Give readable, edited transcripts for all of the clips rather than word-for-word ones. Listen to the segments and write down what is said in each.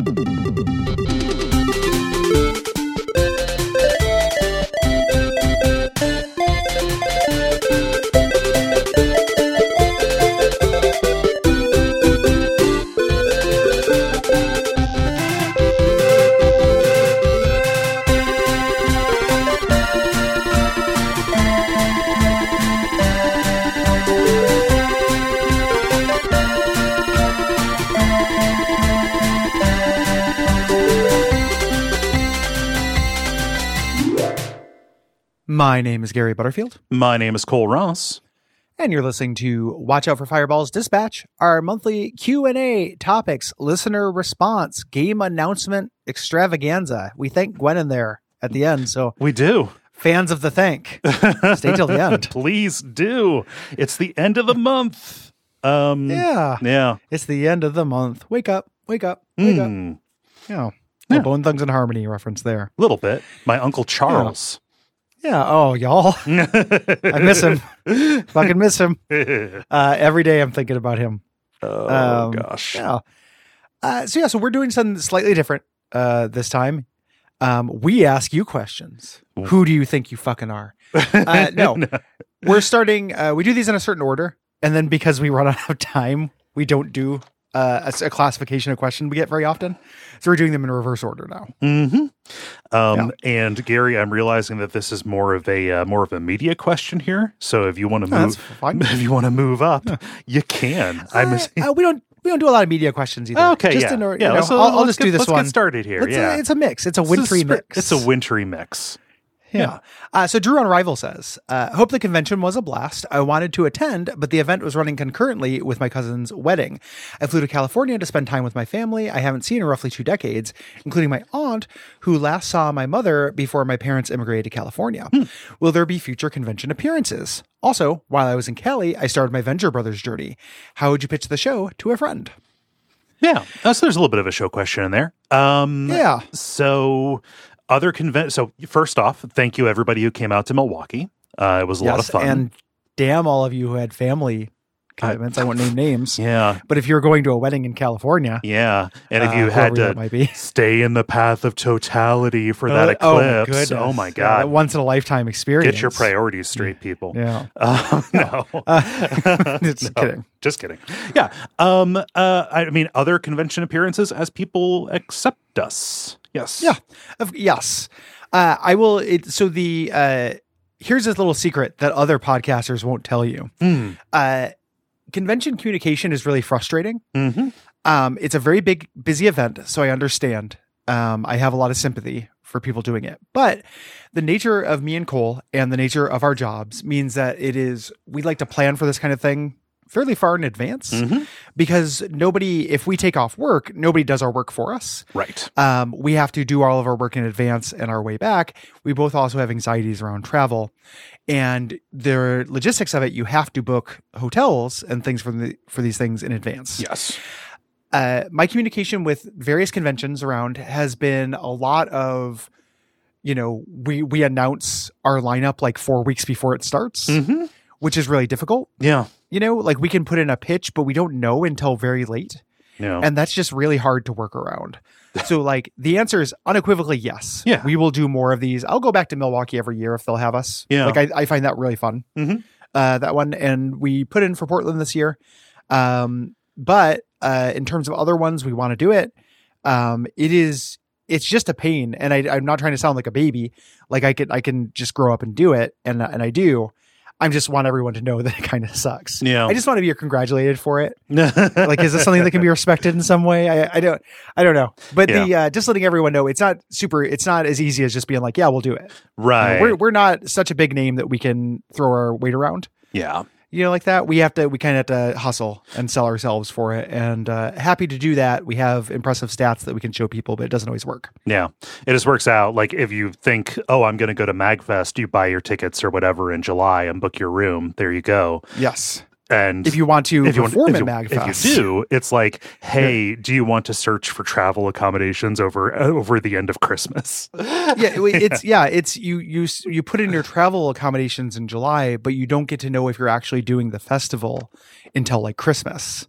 My name is Gary Butterfield. My name is Cole Ross. And you're listening to Watch Out for Fireballs Dispatch, our monthly Q&A topics, listener response, game announcement extravaganza. We thank Gwen in there at the end. So we do. Fans of the thank. Stay till the end. Please do. It's the end of the month. Yeah. It's the end of the month. Wake up. Wake up. Wake up. Yeah. Bone Thugs and Harmony reference there. A little bit. My Uncle Charles. Yeah. Oh, y'all. I miss him. Fucking miss him. Every day I'm thinking about him. Oh, gosh. Yeah. So we're doing something slightly different this time. We ask you questions. Who do you think you fucking are? No. We're starting. We do these in a certain order. And then because we run out of time, we don't do a classification of question we get very often. So we're doing them in reverse order now. Mm-hmm. And Gary, I'm realizing that this is more of a media question here. So if you want to move, up, you can. We don't do a lot of media questions either. Okay, just I'll just do this one. Let's get started here. It's a mix. It's a wintry mix. It's a wintry mix. Yeah. So Drew on Rival says, hope the convention was a blast. I wanted to attend, but the event was running concurrently with my cousin's wedding. I flew to California to spend time with my family I haven't seen in roughly 2 decades, including my aunt, who last saw my mother before my parents immigrated to California. Will there be future convention appearances? Also, while I was in Cali, I started my Venture Brothers journey. How would you pitch the show to a friend? Yeah. So there's a little bit of a show question in there. So... So first off, thank you everybody who came out to Milwaukee. It was a lot of fun. And damn all of you who had family commitments. I won't name names. Yeah. But if you were going to a wedding in California. Yeah. And if you had to stay in the path of totality for that eclipse. Oh my God. Yeah, once in a lifetime experience. Get your priorities straight, people. Yeah. No. Just kidding. Yeah. I mean, other convention appearances as people accept us. Yes. Yeah. Yes. I will. Here's this little secret that other podcasters won't tell you. Convention communication is really frustrating. It's a very busy event, so I understand. I have a lot of sympathy for people doing it, but the nature of me and Cole and the nature of our jobs means that we like to plan for this kind of thing fairly far in advance, because if we take off work, nobody does our work for us. Right. We have to do all of our work in advance and our way back. We both also have anxieties around travel, and the logistics of it. You have to book hotels and things for these things in advance. Yes. My communication with various conventions around has been a lot of, we announce our lineup like 4 weeks before it starts, which is really difficult. Yeah. We can put in a pitch, but we don't know until very late. Yeah. And that's just really hard to work around. So the answer is unequivocally yes. Yeah. We will do more of these. I'll go back to Milwaukee every year if they'll have us. Yeah. I find that really fun. That one. And we put in for Portland this year. But in terms of other ones, we want to do it. It's just a pain. And I'm not trying to sound like a baby. Like I can just grow up and do it. And I do. I just want everyone to know that it kind of sucks. Yeah. I just want to be congratulated for it. Is this something that can be respected in some way? I don't know. But just letting everyone know it's not as easy as just being like, yeah, we'll do it. Right. We're not such a big name that we can throw our weight around. Yeah. Like that. We kind of have to hustle and sell ourselves for it. And happy to do that. We have impressive stats that we can show people, but it doesn't always work. Yeah. It just works out. Like if you think, I'm going to go to MagFest, you buy your tickets or whatever in July and book your room. There you go. Yes. And if you want to perform at MagFest, if you do, it's like, hey, do you want to search for travel accommodations over the end of Christmas? It's you put in your travel accommodations in July, but you don't get to know if you're actually doing the festival until like Christmas.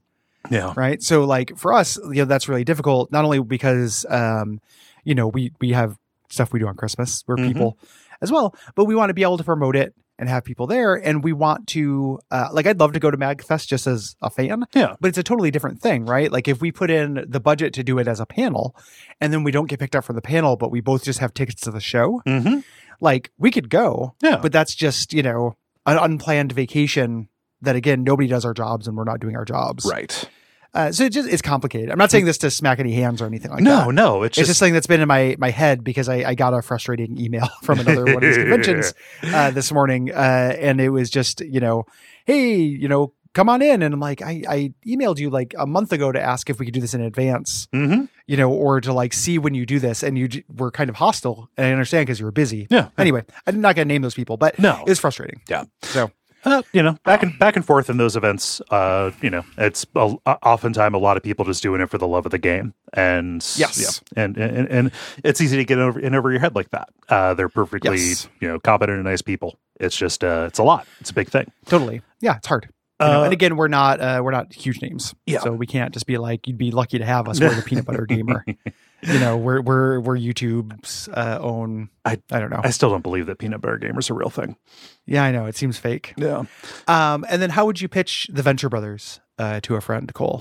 Yeah. Right. So like for us, that's really difficult, not only because, we have stuff we do on Christmas where people as well, but we want to be able to promote it and have people there. And we want to, I'd love to go to MagFest just as a fan. Yeah. But it's a totally different thing, right? Like if we put in the budget to do it as a panel and then we don't get picked up for the panel, but we both just have tickets to the show, like we could go. Yeah. But that's just, an unplanned vacation that, again, nobody does our jobs and we're not doing our jobs. Right. So it's complicated. I'm not saying this to smack any hands or anything like that. No. It's just something that's been in my head because I got a frustrating email from another one of these conventions this morning. And it was just, hey, come on in. And I'm like, I emailed you like a month ago to ask if we could do this in advance, or to like see when you do this. And you were kind of hostile. And I understand because you were busy. Yeah. Anyway, I'm not going to name those people, but it was frustrating. Yeah. So. Back and forth in those events, it's oftentimes a lot of people just doing it for the love of the game. And and it's easy to get over your head like that. They're perfectly, competent and nice people. It's just, it's a lot. It's a big thing. Totally. Yeah. It's hard. And again, we're not huge names. Yeah. So we can't just be like, you'd be lucky to have us. We're the Peanut Butter Gamer. We're YouTube's own. I don't know. I still don't believe that Peanut Butter Gamer's a real thing. Yeah, I know. It seems fake. Yeah. And then how would you pitch the Venture Brothers to a friend, Cole?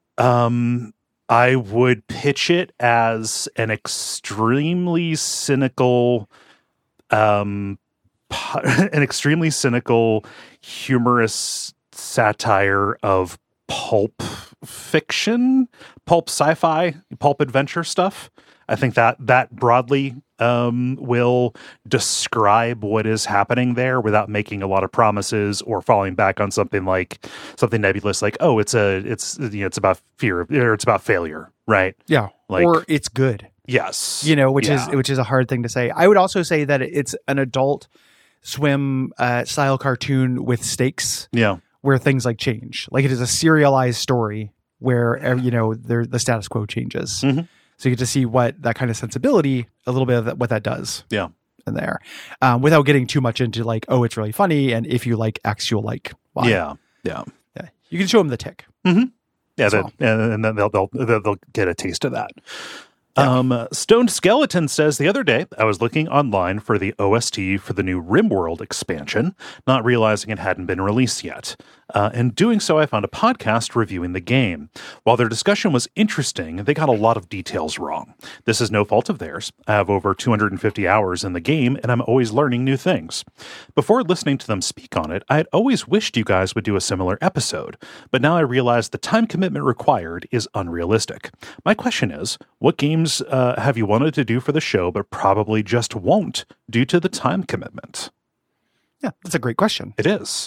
I would pitch it as an extremely cynical, humorous satire of pulp fiction, pulp sci-fi, pulp adventure stuff. I think that broadly will describe what is happening there without making a lot of promises or falling back on something nebulous like, oh, it's about fear or it's about failure, right? Yeah, or it's good. Yes, which is a hard thing to say. I would also say that it's an Adult Swim style cartoon with stakes. Yeah. Where things like change, like it is a serialized story where the status quo changes. So you get to see what that kind of sensibility, a little bit of what that does. Yeah, in there, without getting too much into like, oh, it's really funny, and if you like X, you'll like Y. Yeah. You can show them the tick. Yeah, and then they'll get a taste of that. Yeah. Stoned Skeleton says, the other day I was looking online for the OST for the new RimWorld expansion, not realizing it hadn't been released yet. In doing so, I found a podcast reviewing the game. While their discussion was interesting, they got a lot of details wrong. This is no fault of theirs. I have over 250 hours in the game, and I'm always learning new things. Before listening to them speak on it, I had always wished you guys would do a similar episode, but now I realize the time commitment required is unrealistic. My question is, what games have you wanted to do for the show, but probably just won't due to the time commitment? Yeah, that's a great question. It is.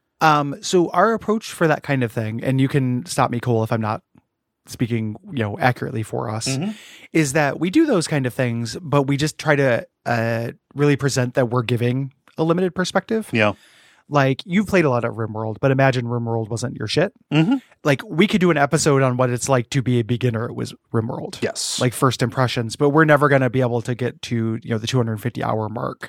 So our approach for that kind of thing, and you can stop me, Cole, if I'm not speaking, accurately for us, is that we do those kind of things, but we just try to really present that we're giving a limited perspective. Yeah. Like, you've played a lot of RimWorld, but imagine RimWorld wasn't your shit. Like, we could do an episode on what it's like to be a beginner with RimWorld. Yes. Like, first impressions, but we're never going to be able to get to, the 250 hour mark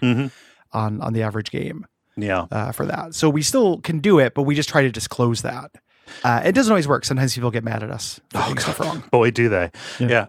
on the average game. Yeah. For that. So we still can do it, but we just try to disclose that. It doesn't always work. Sometimes people get mad at us for getting stuff wrong. Boy, do they. Yeah.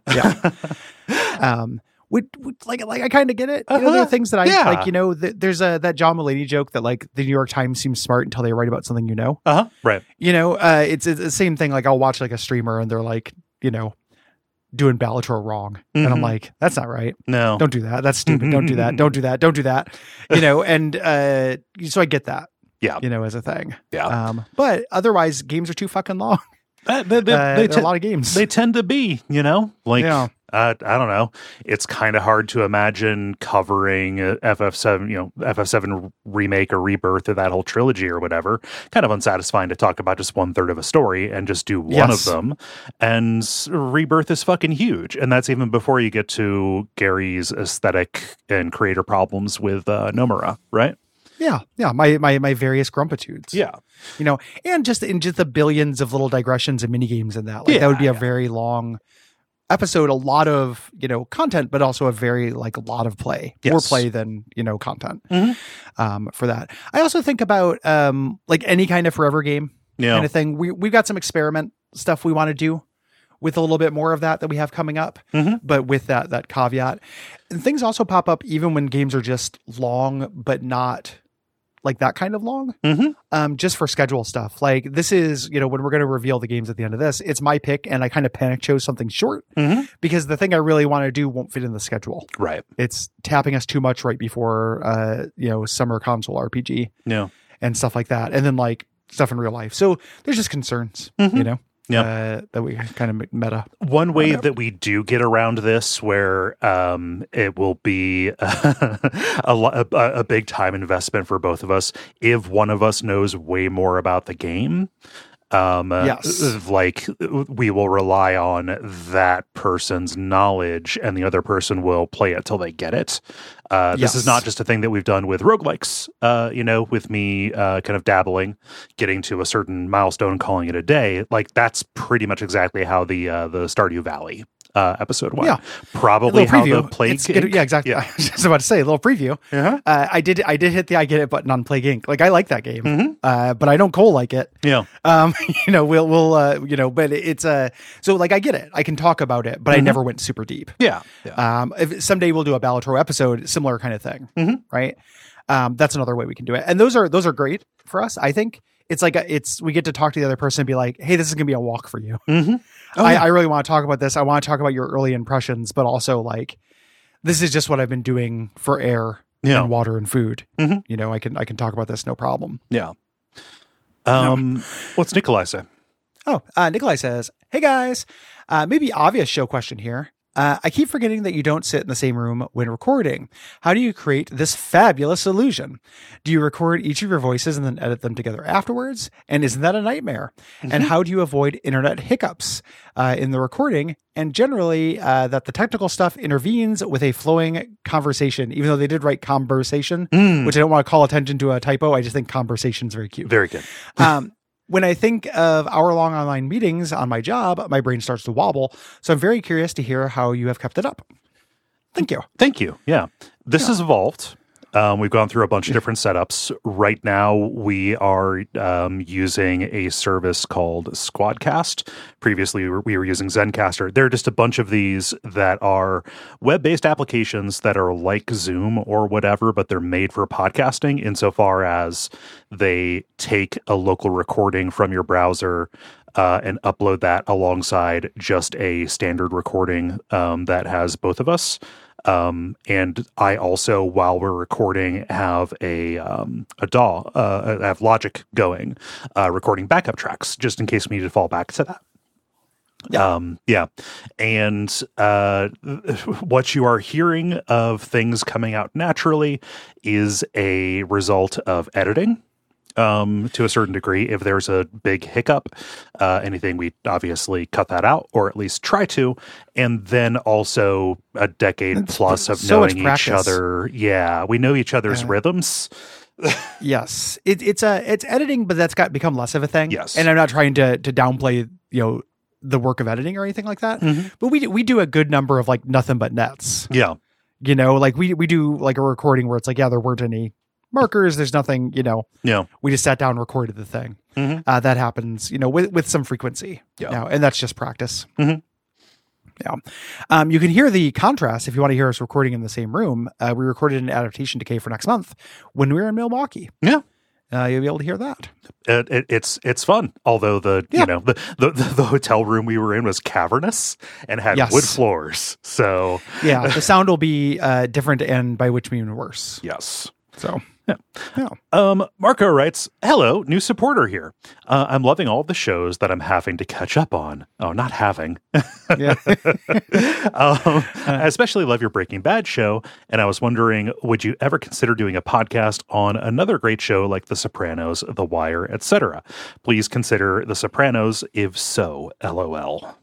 I kind of get it. There are things that I like, there's that John Mulaney joke that like the New York Times seems smart until they write about something, Right. It's the same thing. Like, I'll watch like a streamer and they're like, doing Bellator wrong. And I'm like, that's not right. No. Don't do that. That's stupid. Don't do that. Don't do that. Don't do that. And so I get that. Yeah. As a thing. Yeah. But otherwise, games are too fucking long. There are a lot of games. They tend to be, I don't know. It's kind of hard to imagine covering FF7, FF7 remake or rebirth of that whole trilogy or whatever. Kind of unsatisfying to talk about just 1/3 of a story and just do one of them. And rebirth is fucking huge. And that's even before you get to Gary's aesthetic and creator problems with Nomura, right? Yeah. My various grumpitudes. Yeah. And just the billions of little digressions and mini games in that. Like, that would be a very long episode, a lot of content, but also a very a lot of play. Yes. More play than content. For that. I also think about like any kind of forever game kind of thing. We've got some experiment stuff we want to do with a little bit more of that we have coming up, but with that caveat. And things also pop up even when games are just long, but not like that kind of long, just for schedule stuff. Like this is, when we're going to reveal the games at the end of this, it's my pick, and I kind of panic chose something short because the thing I really want to do won't fit in the schedule. Right. It's tapping us too much right before, summer console RPG and stuff like that. And then like stuff in real life. So there's just concerns, that we kind of meta. One way that we do get around this, where it will be a big time investment for both of us, if one of us knows way more about the game. Like we will rely on that person's knowledge, and the other person will play it till they get it. This is not just a thing that we've done with roguelikes, with me kind of dabbling, getting to a certain milestone, calling it a day. Like that's pretty much exactly how the Stardew Valley episode went. Yeah. Probably how the Plague Inc. Yeah, exactly. Yeah. I was just about to say a little preview. I did hit the I get it button on Plague Inc. Like I like that game, but I don't like it. Yeah. We'll but it's so like I get it. I can talk about it, but I never went super deep. Yeah. If someday we'll do a Balatro episode, similar kind of thing, right? That's another way we can do it, and those are great for us. I think it's like we get to talk to the other person and be like, hey, this is gonna be a walk for you. I really want to talk about this. I want to talk about your early impressions, but also like this is just what I've been doing for air and water and food. I can talk about this no problem. Yeah. What's Nikolai say? Nikolai says, hey guys, maybe obvious show question here. I keep forgetting that you don't sit in the same room when recording. How do you create this fabulous illusion? Do you record each of your voices and then edit them together afterwards? And isn't that a nightmare? And how do you avoid internet hiccups in the recording? And generally, that the technical stuff intervenes with a flowing conversation, even though they did write conversation, which I don't want to call attention to a typo. I just think conversation is very cute. Very good. When I think of hour-long online meetings on my job, my brain starts to wobble. So I'm very curious to hear how you have kept it up. Thank you. Thank you. Yeah. This has evolved. We've gone through a bunch of different setups. Right now, we are using a service called Squadcast. Previously, we were using Zencastr. There are just a bunch of these that are web-based applications that are like Zoom or whatever, but they're made for podcasting insofar as they take a local recording from your browser and upload that alongside just a standard recording that has both of us. And I also, while we're recording, have a DAW, I have Logic going, recording backup tracks just in case we need to fall back to that. And what you are hearing of things coming out naturally is a result of editing. To a certain degree. If there's a big hiccup, anything, we obviously cut that out, or at least try to. And then also a decade plus of knowing each other. Yeah, we know each other's rhythms. Yes, it's editing, but that's become less of a thing. Yes, and I'm not trying to downplay the work of editing or anything like that. But we do a good number of like nothing but nets. Yeah, like we do like a recording where it's like there weren't any markers, there's nothing, we just sat down and recorded the thing. That happens, with some frequency now, and that's just practice. You can hear the contrast if you want to hear us recording in the same room. We recorded an adaptation decay for next month when we were in Milwaukee. You'll be able to hear that. It's fun. Although the hotel room we were in was cavernous and had wood floors. So the sound will be different, and by which mean worse. Yes. So. Marco writes, hello, new supporter here. I'm loving all the shows that I'm having to catch up on. Oh, not having. I especially love your Breaking Bad show, and I was wondering, would you ever consider doing a podcast on another great show like The Sopranos, The Wire, etc.? Please consider The Sopranos, if so, LOL.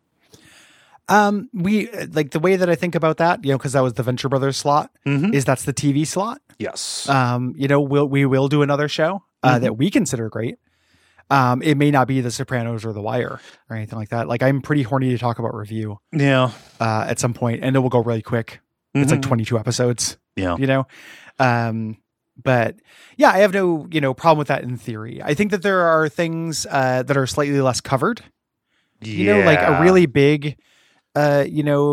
We like the way that I think about that, because that was the Venture Brothers slot, is that's the TV slot. Yes. We will do another show that we consider great. It may not be The Sopranos or The Wire or anything like that. Like I'm pretty horny to talk about review. Yeah. At some point, and it will go really quick. It's like 22 episodes. Yeah. But yeah, I have no, problem with that in theory. I think that there are things that are slightly less covered You know, like a really big, Wire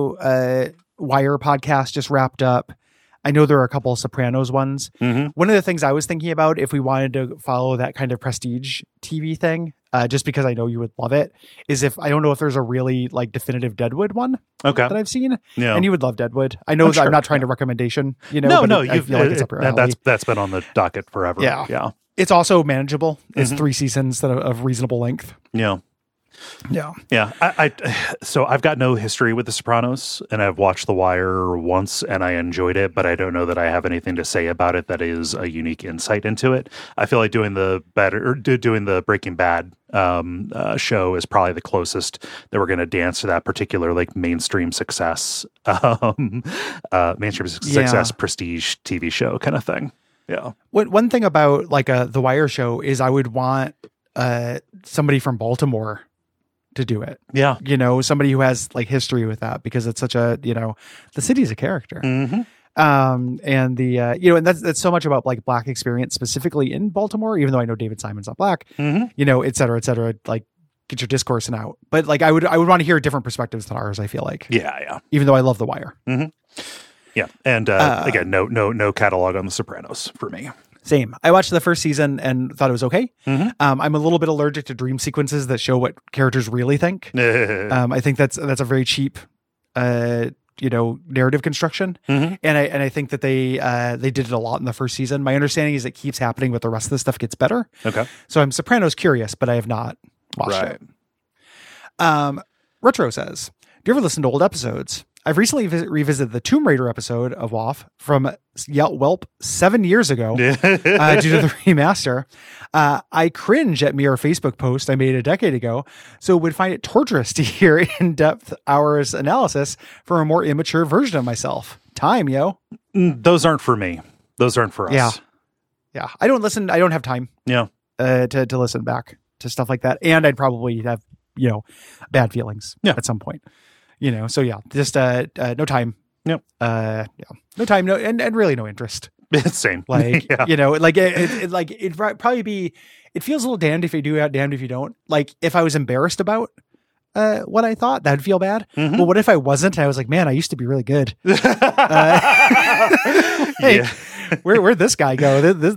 podcast just wrapped up. I know there are a couple of Sopranos ones. Mm-hmm. One of the things I was thinking about, if we wanted to follow that kind of prestige TV thing, just because I know you would love it, is I don't know if there's a really like definitive Deadwood one that I've seen. Yeah. And you would love Deadwood. I know I'm not trying to recommendation, No, I feel like it's up your alley. That's been on the docket forever. Yeah. It's also manageable. It's 3 seasons that are of reasonable length. Yeah. Yeah. Yeah. So I've got no history with The Sopranos, and I've watched The Wire once and I enjoyed it, but I don't know that I have anything to say about it that is a unique insight into it. I feel like doing the Breaking Bad show is probably the closest that we're going to dance to that particular like mainstream success, prestige TV show kind of thing. Yeah. One thing about like The Wire show is I would want somebody from Baltimore to do it. Yeah. Somebody who has like history with that, because it's such a, the city's a character. Mm-hmm. And the, and that's so much about like Black experience specifically in Baltimore, even though I know David Simon's not Black, et cetera, like get your discourse and out. But like, I would want to hear different perspectives than ours, I feel like. Yeah. Even though I love The Wire. Mm-hmm. Yeah. And again, no catalog on The Sopranos for me. Same. I watched the first season and thought it was okay. Mm-hmm. I'm a little bit allergic to dream sequences that show what characters really think. I think that's a very cheap, narrative construction. Mm-hmm. And I think that they did it a lot in the first season. My understanding is it keeps happening, but the rest of the stuff gets better. Okay. So I'm Sopranos curious, but I have not watched it. Retro says, do you ever listen to old episodes? I've recently revisited the Tomb Raider episode of WoF from Whelp 7 years ago due to the remaster. I cringe at mere Facebook post I made a decade ago, so would find it torturous to hear in-depth hours analysis for a more immature version of myself. Time, yo. Those aren't for me. Those aren't for us. Yeah. I don't listen. I don't have time. Yeah. To listen back to stuff like that, and I'd probably have bad feelings at some point. So yeah, just no time. Yep. No time, and really no interest. Same. Like, it'd probably be, it feels a little damned if you do, damned if you don't. Like if I was embarrassed about what I thought, that'd feel bad. Mm-hmm. But what if I wasn't? I was like, man, I used to be really good. Where'd this guy go? This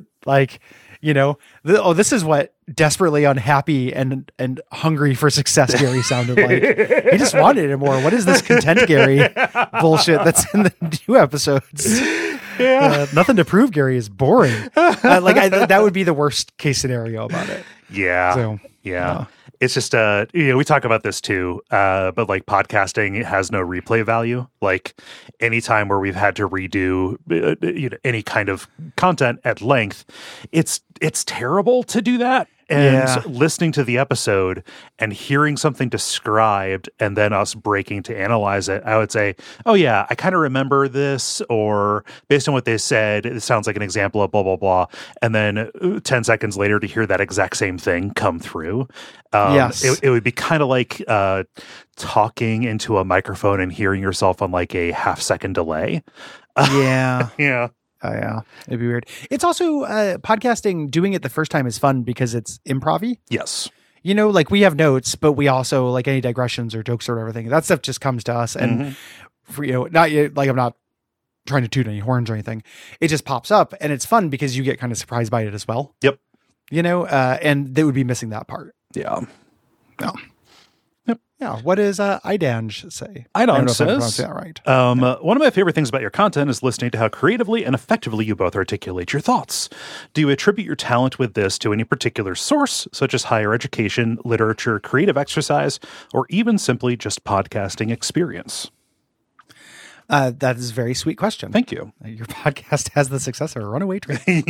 is what desperately unhappy and hungry for success Gary sounded like. He just wanted it more. What is this content Gary bullshit that's in the new episodes? Yeah. Nothing to prove Gary is boring. That would be the worst case scenario about it. Yeah. So, yeah. It's just, we talk about this too, but like podcasting has no replay value. Like anytime where we've had to redo, any kind of content at length, it's terrible to do that. And listening to the episode and hearing something described and then us breaking to analyze it, I would say, oh yeah, I kind of remember this, or based on what they said, it sounds like an example of blah, blah, blah. And then 10 seconds later to hear that exact same thing come through. It would be kind of like talking into a microphone and hearing yourself on like a half-second delay. Yeah. Yeah. Oh, yeah. It'd be weird. It's also podcasting, doing it the first time is fun because it's improv-y. Yes. Like we have notes, but we also, like any digressions or jokes or everything, that stuff just comes to us. And for, not like I'm not trying to toot any horns or anything. It just pops up and it's fun because you get kind of surprised by it as well. Yep. And they would be missing that part. Yeah. No. Yeah. What does Idange say? Idange says, that right. One of my favorite things about your content is listening to how creatively and effectively you both articulate your thoughts. Do you attribute your talent with this to any particular source, such as higher education, literature, creative exercise, or even simply just podcasting experience? That is a very sweet question. Thank you. Your podcast has the success of a runaway train.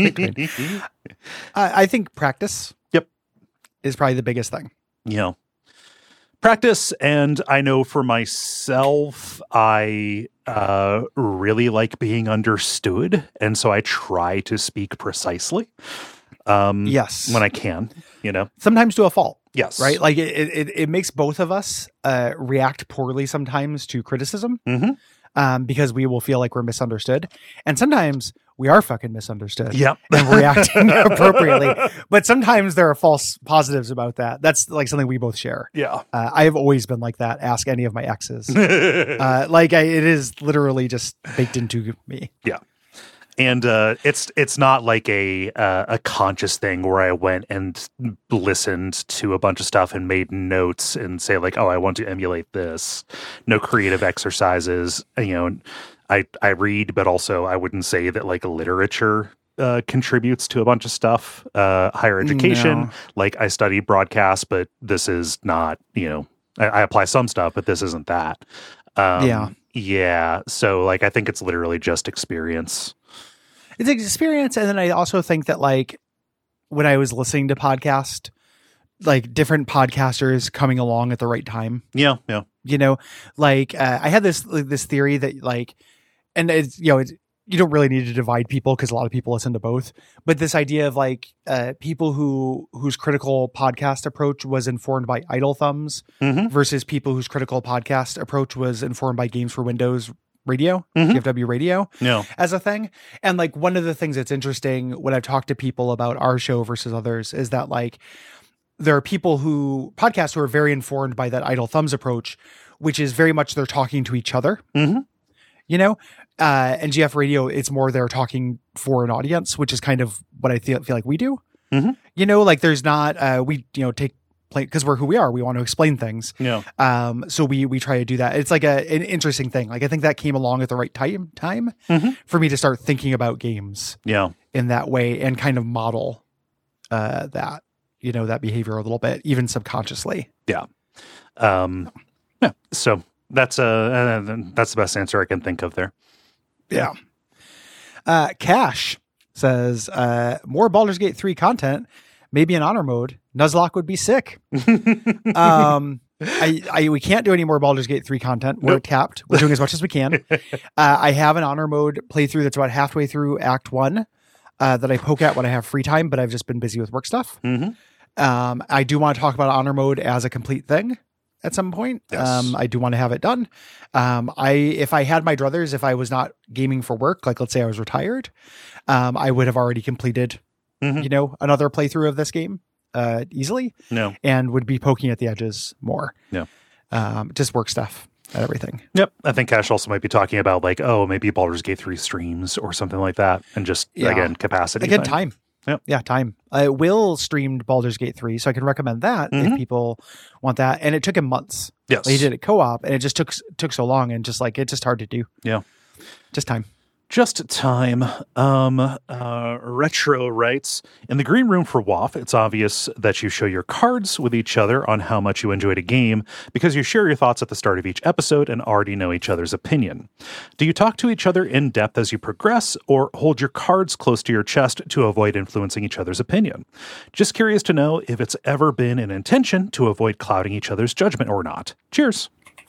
I think practice. Yep. Is probably the biggest thing. Practice, and I know for myself, I really like being understood, and so I try to speak precisely. Yes, when I can, sometimes to a fault. Yes, right. Like it makes both of us react poorly sometimes to criticism. Mm-hmm. because we will feel like we're misunderstood. And sometimes we are fucking misunderstood. Yep. And we're reacting appropriately. But sometimes there are false positives about that. That's like something we both share. Yeah. I have always been like that. Ask any of my exes. It is literally just baked into me. Yeah. And it's not like a conscious thing where I went and listened to a bunch of stuff and made notes and say like, oh, I want to emulate this. No creative exercises. I read, but also I wouldn't say that like literature contributes to a bunch of stuff. Higher education, No. like I study broadcast, but this is not, I apply some stuff, but this isn't that. Yeah. So like, I think it's literally just experience. It's experience. And then I also think that like when I was listening to podcast, like different podcasters coming along at the right time. Yeah. I had this theory that like, and it's, you don't really need to divide people because a lot of people listen to both, but this idea of like people whose critical podcast approach was informed by idle thumbs versus people whose critical podcast approach was informed by Games for Windows radio, GFW radio as a thing. And like one of the things that's interesting when I've talked to people about our show versus others is that like there are podcasts who are very informed by that idle thumbs approach, which is very much they're talking to each other, and GF radio, it's more they're talking for an audience, which is kind of what I feel like we do. Like there's not, because we're who we are, we want to explain things. So we try to do that. It's like an interesting thing. Like I think that came along at the right time for me to start thinking about games in that way and kind of model that behavior a little bit, even subconsciously. So that's the best answer I can think of there. Cash says more Baldur's Gate 3 content, maybe in honor mode. Nuzlocke would be sick. We can't do any more Baldur's Gate 3 content. We're capped. We're doing as much as we can. I have an honor mode playthrough that's about halfway through Act 1 that I poke at when I have free time, but I've just been busy with work stuff. I do want to talk about honor mode as a complete thing at some point. Yes. I do want to have it done. If I had my druthers, if I was not gaming for work, like let's say I was retired, I would have already completed, another playthrough of this game easily. And would be poking at the edges more. Just work stuff and everything. Yep. I think Cash also might be talking about like, maybe Baldur's Gate 3 streams or something like that. And just, again, capacity. Again, time. Yep. Yeah, time. Will streamed Baldur's Gate 3, so I can recommend that if people want that. And it took him months. Yes. He did it co-op, and it just took so long, and just like it's just hard to do. Yeah. Just time. Just time. Retro writes, in the green room for WAF, it's obvious that you show your cards with each other on how much you enjoyed a game because you share your thoughts at the start of each episode and already know each other's opinion. Do you talk to each other in depth as you progress or hold your cards close to your chest to avoid influencing each other's opinion? Just curious to know if it's ever been an intention to avoid clouding each other's judgment or not. Cheers.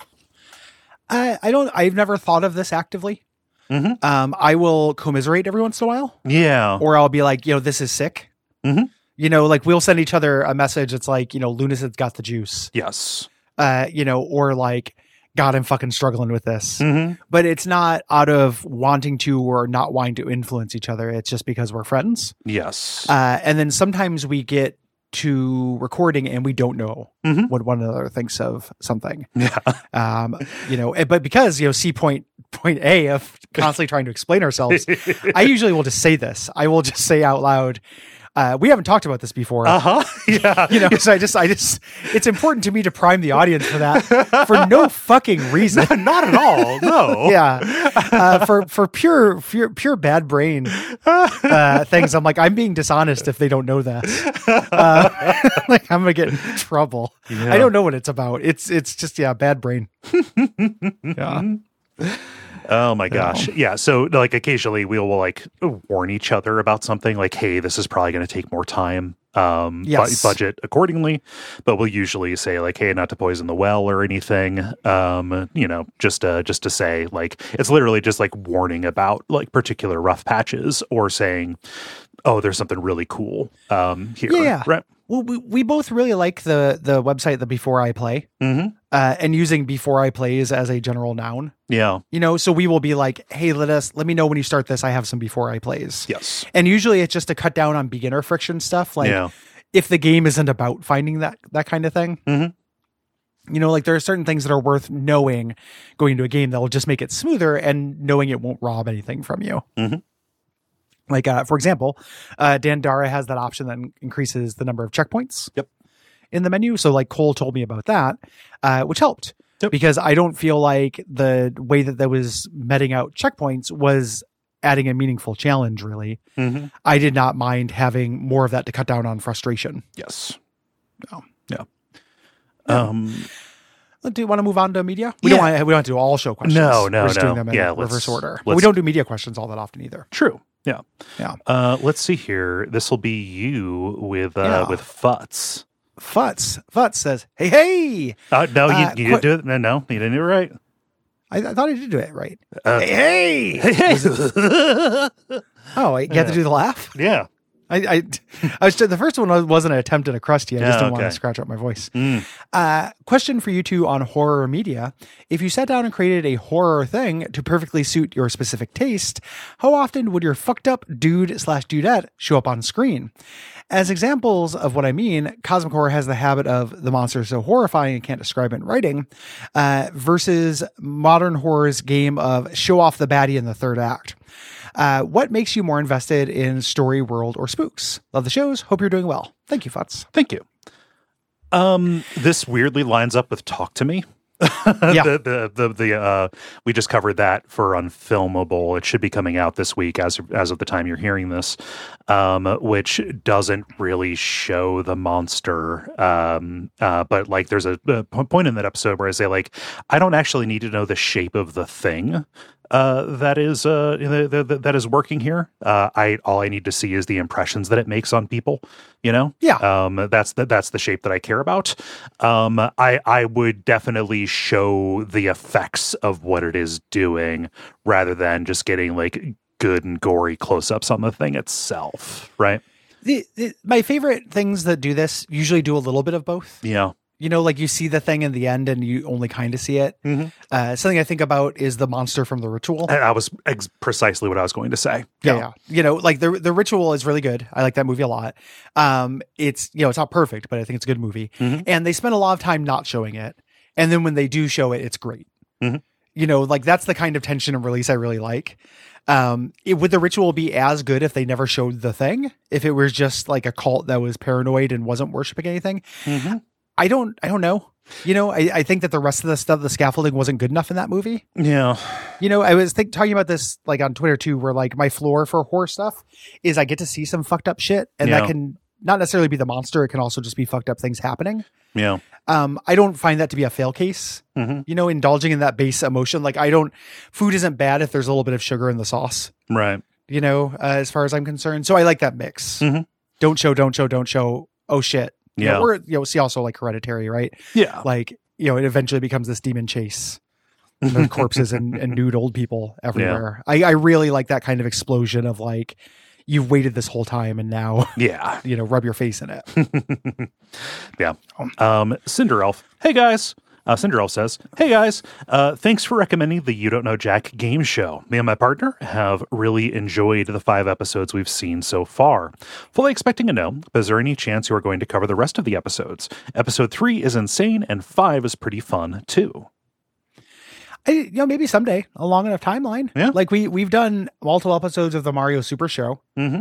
I've never thought of this actively. I will commiserate every once in a while. Yeah. Or I'll be like, this is sick. Like we'll send each other a message. It's like, Lunacid's got the juice. Yes. Or like, God, I'm fucking struggling with this. But it's not out of wanting to or not wanting to influence each other. It's just because we're friends. Yes. And then sometimes we get to recording and we don't know what one another thinks of something. Yeah. But because, see point A of constantly trying to explain ourselves, I usually will just say this. I will just say out loud, we haven't talked about this before. Yeah. So I just, it's important to me to prime the audience for that for no fucking reason. Not at all. No. Yeah. For pure bad brain things. I'm like, I'm being dishonest if they don't know that. Like I'm going to get in trouble. Yeah. I don't know what it's about. It's just, bad brain. Yeah. Oh my gosh. Yeah. So like occasionally we will like warn each other about something like, hey, this is probably going to take more time. Budget accordingly, but we'll usually say like, hey, not to poison the well or anything. Just to say like, it's literally just like warning about like particular rough patches or saying, oh, there's something really cool here. Yeah. Right. Well, we both really like the website, the Before I Play. and using before I plays as a general noun. Yeah. So we will be like, hey, let me know when you start this. I have some before I plays. Yes. And usually it's just to cut down on beginner friction stuff. Like if the game isn't about finding that kind of thing. Mm-hmm. Like there are certain things that are worth knowing going into a game that will just make it smoother and knowing it won't rob anything from you. Mm-hmm. Like, for example, Dandara has that option that increases the number of checkpoints. Yep. In the menu. So like Cole told me about that, which helped because I don't feel like the way that was meting out checkpoints was adding a meaningful challenge, really. Mm-hmm. I did not mind having more of that to cut down on frustration. Yes. Oh. Yeah. Do you want to move on to media? We don't have to do all show questions. No. We're just doing them in reverse order. But we don't do media questions all that often either. True. Yeah. Yeah. Let's see here. This will be you with Futz. Futz says, hey. No, you didn't do it. No, you didn't do it right. I thought I did do it right. Hey. Oh, you have to do the laugh? Yeah. I was the first one wasn't an attempt at a crusty. I just didn't want to scratch up my voice. Question for you two on horror media. If you sat down and created a horror thing to perfectly suit your specific taste, how often would your fucked up dude/dudette show up on screen? As examples of what I mean, Cosmic Horror has the habit of the monster so horrifying and can't describe it in writing, versus modern horror's game of show off the baddie in the third act. What makes you more invested in story, world, or spooks? Love the shows. Hope you're doing well. Thank you, Futz. Thank you. This weirdly lines up with Talk to Me. We just covered that for Unfilmable. It should be coming out this week as of the time you're hearing this, which doesn't really show the monster. But like there's a point in that episode where I say like, I don't actually need to know the shape of the thing that is working here. All I need to see is the impressions that it makes on people, Yeah. That's the shape that I care about. I would definitely show the effects of what it is doing rather than just getting like good and gory close-ups on the thing itself, right? My favorite things that do this usually do a little bit of both. Yeah. Like you see the thing in the end and you only kind of see it. Mm-hmm. Something I think about is the monster from The Ritual. And that was precisely what I was going to say. Yeah. Like the Ritual is really good. I like that movie a lot. It's, it's not perfect, but I think it's a good movie. Mm-hmm. And they spend a lot of time not showing it. And then when they do show it, it's great. Mm-hmm. Like that's the kind of tension and release I really like. Would The Ritual be as good if they never showed the thing? If it was just like a cult that was paranoid and wasn't worshiping anything? Mm-hmm. I don't know. I think that the rest of the stuff, the scaffolding wasn't good enough in that movie. Yeah. I was talking about this like on Twitter too, where like my floor for horror stuff is I get to see some fucked up shit and that can not necessarily be the monster. It can also just be fucked up things happening. Yeah. I don't find that to be a fail case, indulging in that base emotion. Like food isn't bad if there's a little bit of sugar in the sauce. Right. As far as I'm concerned. So I like that mix. Mm-hmm. Don't show. Oh shit. Yeah. Or, see also like Hereditary, right? Yeah. Like, it eventually becomes this demon chase. There's corpses and nude old people everywhere. Yeah. I really like that kind of explosion of like, you've waited this whole time and now, rub your face in it. Yeah. Cinderelf. Hey guys. Cinderelf says, hey guys, thanks for recommending the You Don't Know Jack game show. Me and my partner have really enjoyed the 5 episodes we've seen so far. Fully expecting a no, but is there any chance you are going to cover the rest of the episodes? Episode 3 is insane and 5 is pretty fun too. Maybe someday, a long enough timeline. Yeah. Like we've done multiple episodes of the Mario Super Show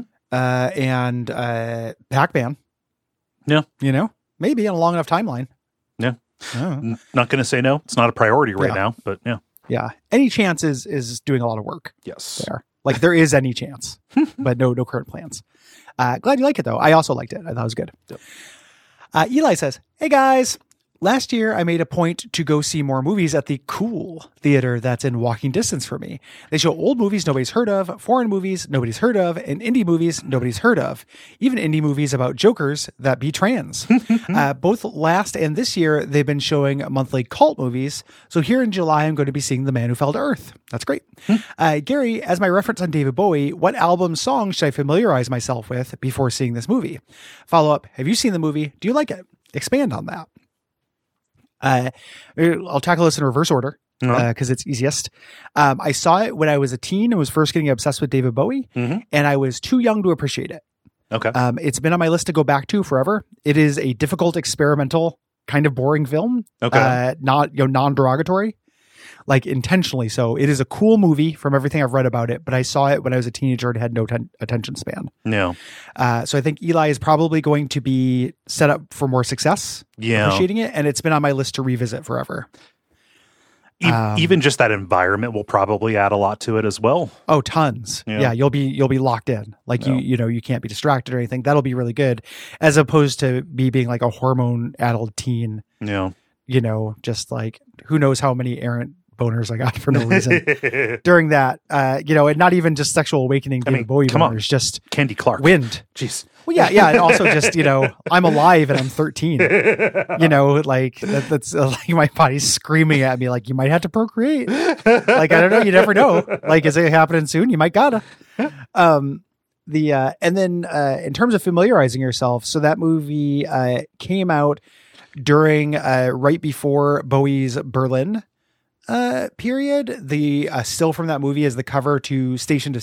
and Pac-Man. Yeah. Maybe in a long enough timeline. Yeah. Not going to say no. It's not a priority right now, but yeah. Yeah. Any chance is doing a lot of work. Yes. There. Like there is any chance, but no current plans. Glad you like it though. I also liked it. I thought it was good. Yep. Eli says, hey guys. Last year, I made a point to go see more movies at the Cool Theater that's in walking distance for me. They show old movies nobody's heard of, foreign movies nobody's heard of, and indie movies nobody's heard of. Even indie movies about jokers that be trans. Both last and this year, they've been showing monthly cult movies. So here in July, I'm going to be seeing The Man Who Fell to Earth. That's great. Gary, as my reference on David Bowie, what album song should I familiarize myself with before seeing this movie? Follow up, have you seen the movie? Do you like it? Expand on that. I'll tackle this in reverse order because it's easiest. I saw it when I was a teen and was first getting obsessed with David Bowie, and I was too young to appreciate it. Okay. It's been on my list to go back to forever. It is a difficult, experimental, kind of boring film. Okay. Not non-derogatory, like intentionally so. It is a cool movie from everything I've read about it, but I saw it when I was a teenager and had no attention span. No. So I think Eli is probably going to be set up for more success. Yeah. Appreciating it, and it's been on my list to revisit forever. Even just that environment will probably add a lot to it as well. Oh, tons. Yeah, you'll be locked in. Like you can't be distracted or anything. That'll be really good, as opposed to me being like a hormone-addled teen. Yeah. Just like who knows how many errant boners I got for no reason during that. And not even just sexual awakening. David Bowie boners, just Candy Clark. Wind. Jeez. Well, yeah, and also just I'm alive and I'm 13. Like that's like my body's screaming at me, like you might have to procreate. Like I don't know, you never know. Like is it happening soon? You might gotta. And then in terms of familiarizing yourself, so that movie came out during right before Bowie's Berlin period. The still from that movie is the cover to Station,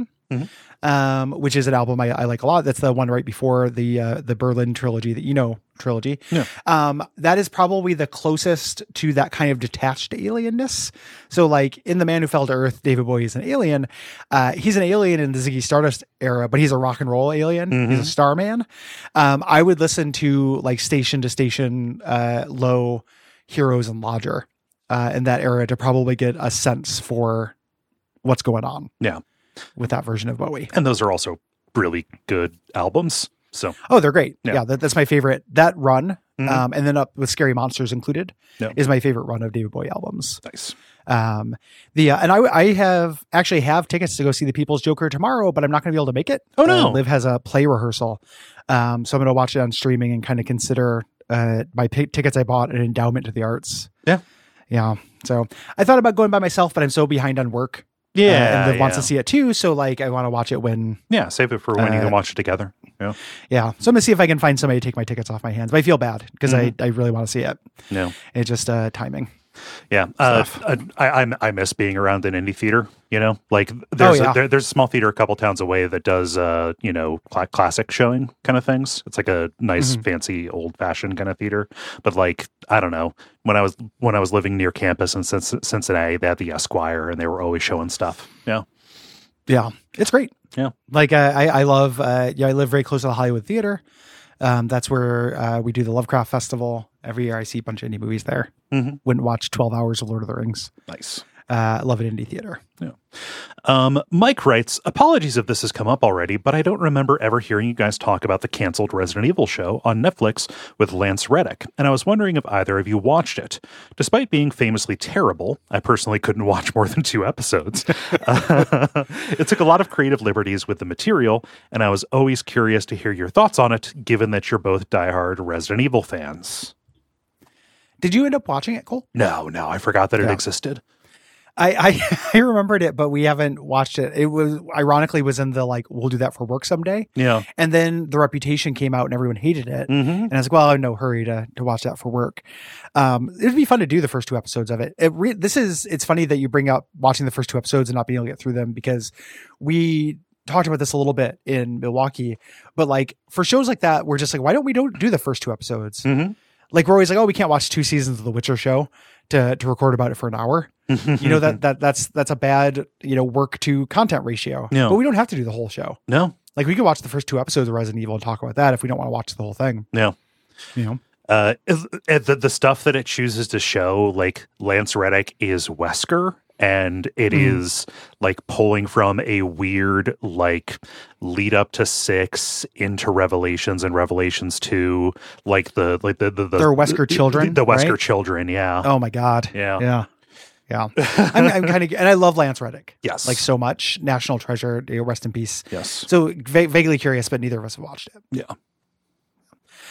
which is an album I like a lot. That's the one right before the Berlin trilogy, trilogy. Yeah. That is probably the closest to that kind of detached alienness. So like in The Man Who Fell to Earth, David Bowie is an alien. He's an alien in the Ziggy Stardust era, but he's a rock and roll alien. He's a star man. I would listen to like Station, Low, Heroes, and Lodger in that era to probably get a sense for what's going on. Yeah. With that version of Bowie. And those are also really good albums. So, they're great. Yeah, that's my favorite. That run, and then up with Scary Monsters included, is my favorite run of David Bowie albums. Nice. And I have tickets to go see The People's Joker tomorrow, but I'm not going to be able to make it. Oh no! Liv has a play rehearsal, so I'm going to watch it on streaming and kind of consider my tickets I bought an endowment to the arts. Yeah. So I thought about going by myself, but I'm so behind on work. And Liv wants to see it too, so like I want to watch it when. Yeah, save it for when you can watch it together. Yeah. So I'm gonna see if I can find somebody to take my tickets off my hands. But I feel bad because I really want to see it. No, it's just timing. Yeah, I miss being around an indie theater. Like there's a small theater a couple towns away that does classic showing kind of things. It's like a nice fancy old fashioned kind of theater. But like I don't know, when I was living near campus in Cincinnati, they had the Esquire and they were always showing stuff. Yeah, it's greent. Yeah, like I love. I live very close to the Hollywood Theater. That's where we do the Lovecraft Festival every year. I see a bunch of indie movies there. Wouldn't watch 12 hours of Lord of the Rings. Nice. Love it, indie theater. Yeah. Mike writes, apologies if this has come up already, but I don't remember ever hearing you guys talk about the canceled Resident Evil show on Netflix with Lance Reddick, and I was wondering if either of you watched it. Despite being famously terrible, I personally couldn't watch more than 2 episodes. It took a lot of creative liberties with the material, and I was always curious to hear your thoughts on it, given that you're both diehard Resident Evil fans. Did you end up watching it, Cole? No, I forgot that it existed. I remembered it, but we haven't watched it. It was ironically was in the like, we'll do that for work someday. Yeah. And then The Reputation came out and everyone hated it. And I was like, well, I'm in no hurry to watch that for work. It'd be fun to do the first 2 episodes of it. It's funny that you bring up watching the first 2 episodes and not being able to get through them, because we talked about this a little bit in Milwaukee, but like for shows like that, we're just like, why don't we do the first 2 episodes? Like we're always like, oh, we can't watch 2 seasons of The Witcher show to record about it for an hour. That's a bad, work to content ratio. No. But we don't have to do the whole show. No. Like we could watch the first 2 episodes of Resident Evil and talk about that if we don't want to watch the whole thing. No. The stuff that it chooses to show, like Lance Reddick is Wesker, and it is like pulling from a weird like lead up to 6 into Revelations and Revelations 2, like the they're Wesker children, the Wesker children. Yeah. Oh my God. Yeah. I'm kind of, and I love Lance Reddick. Yes. Like so much. National treasure. Rest in peace. Yes. So vaguely curious, but neither of us have watched it. Yeah.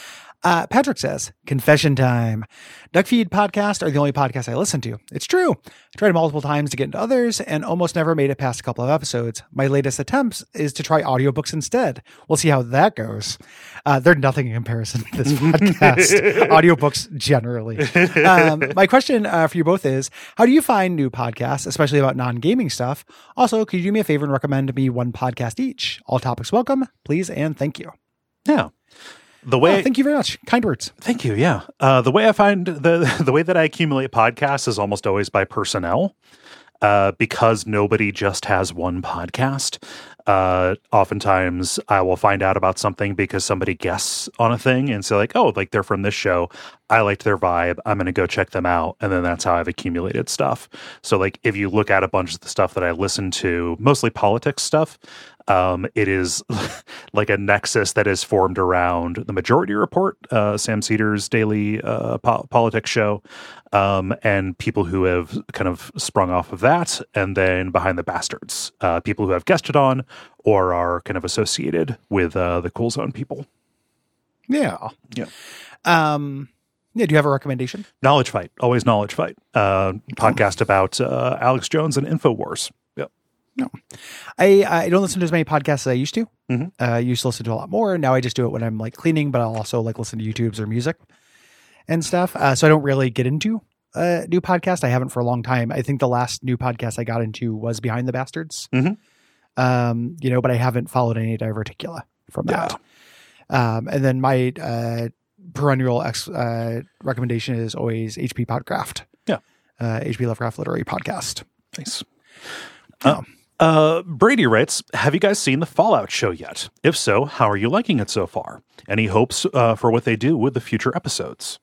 Patrick says, confession time. Duckfeed podcast are the only podcasts I listen to. It's true. I tried multiple times to get into others and almost never made it past a couple of episodes. My latest attempt is to try audiobooks instead. We'll see how that goes. They're nothing in comparison to this podcast. Audiobooks generally. My question for you both is, how do you find new podcasts, especially about non-gaming stuff? Also, could you do me a favor and recommend me one podcast each? All topics welcome, please, and thank you. Yeah. Thank you very much. Kind words. Thank you. Yeah. The way I find the way that I accumulate podcasts is almost always by personnel, because nobody just has one podcast. Oftentimes I will find out about something because somebody guests on a thing and say like, oh, like they're from this show. I liked their vibe. I'm going to go check them out. And then that's how I've accumulated stuff. So like, if you look at a bunch of the stuff that I listen to, mostly politics stuff, it is like a nexus that is formed around the Majority Report, Sam Cedars' daily politics show, and people who have kind of sprung off of that, and then Behind the Bastards, people who have guested on or are kind of associated with the Cool Zone people. Yeah. Yeah. Yeah. Do you have a recommendation? Knowledge Fight, always Knowledge Fight, podcast about Alex Jones and InfoWars. Yep. No, I don't listen to as many podcasts as I used to. Mm-hmm. I used to listen to a lot more. Now I just do it when I'm like cleaning, but I'll also like listen to YouTubes or music and stuff. So I don't really get into a new podcast. I haven't for a long time. I think the last new podcast I got into was Behind the Bastards. Mm-hmm. But I haven't followed any Diverticula from that. And then my perennial recommendation is always HP Podcraft. Yeah. HP Lovecraft Literary Podcast. Nice. Brady writes, have you guys seen the Fallout show yet? If so, how are you liking it so far? Any hopes for what they do with the future episodes?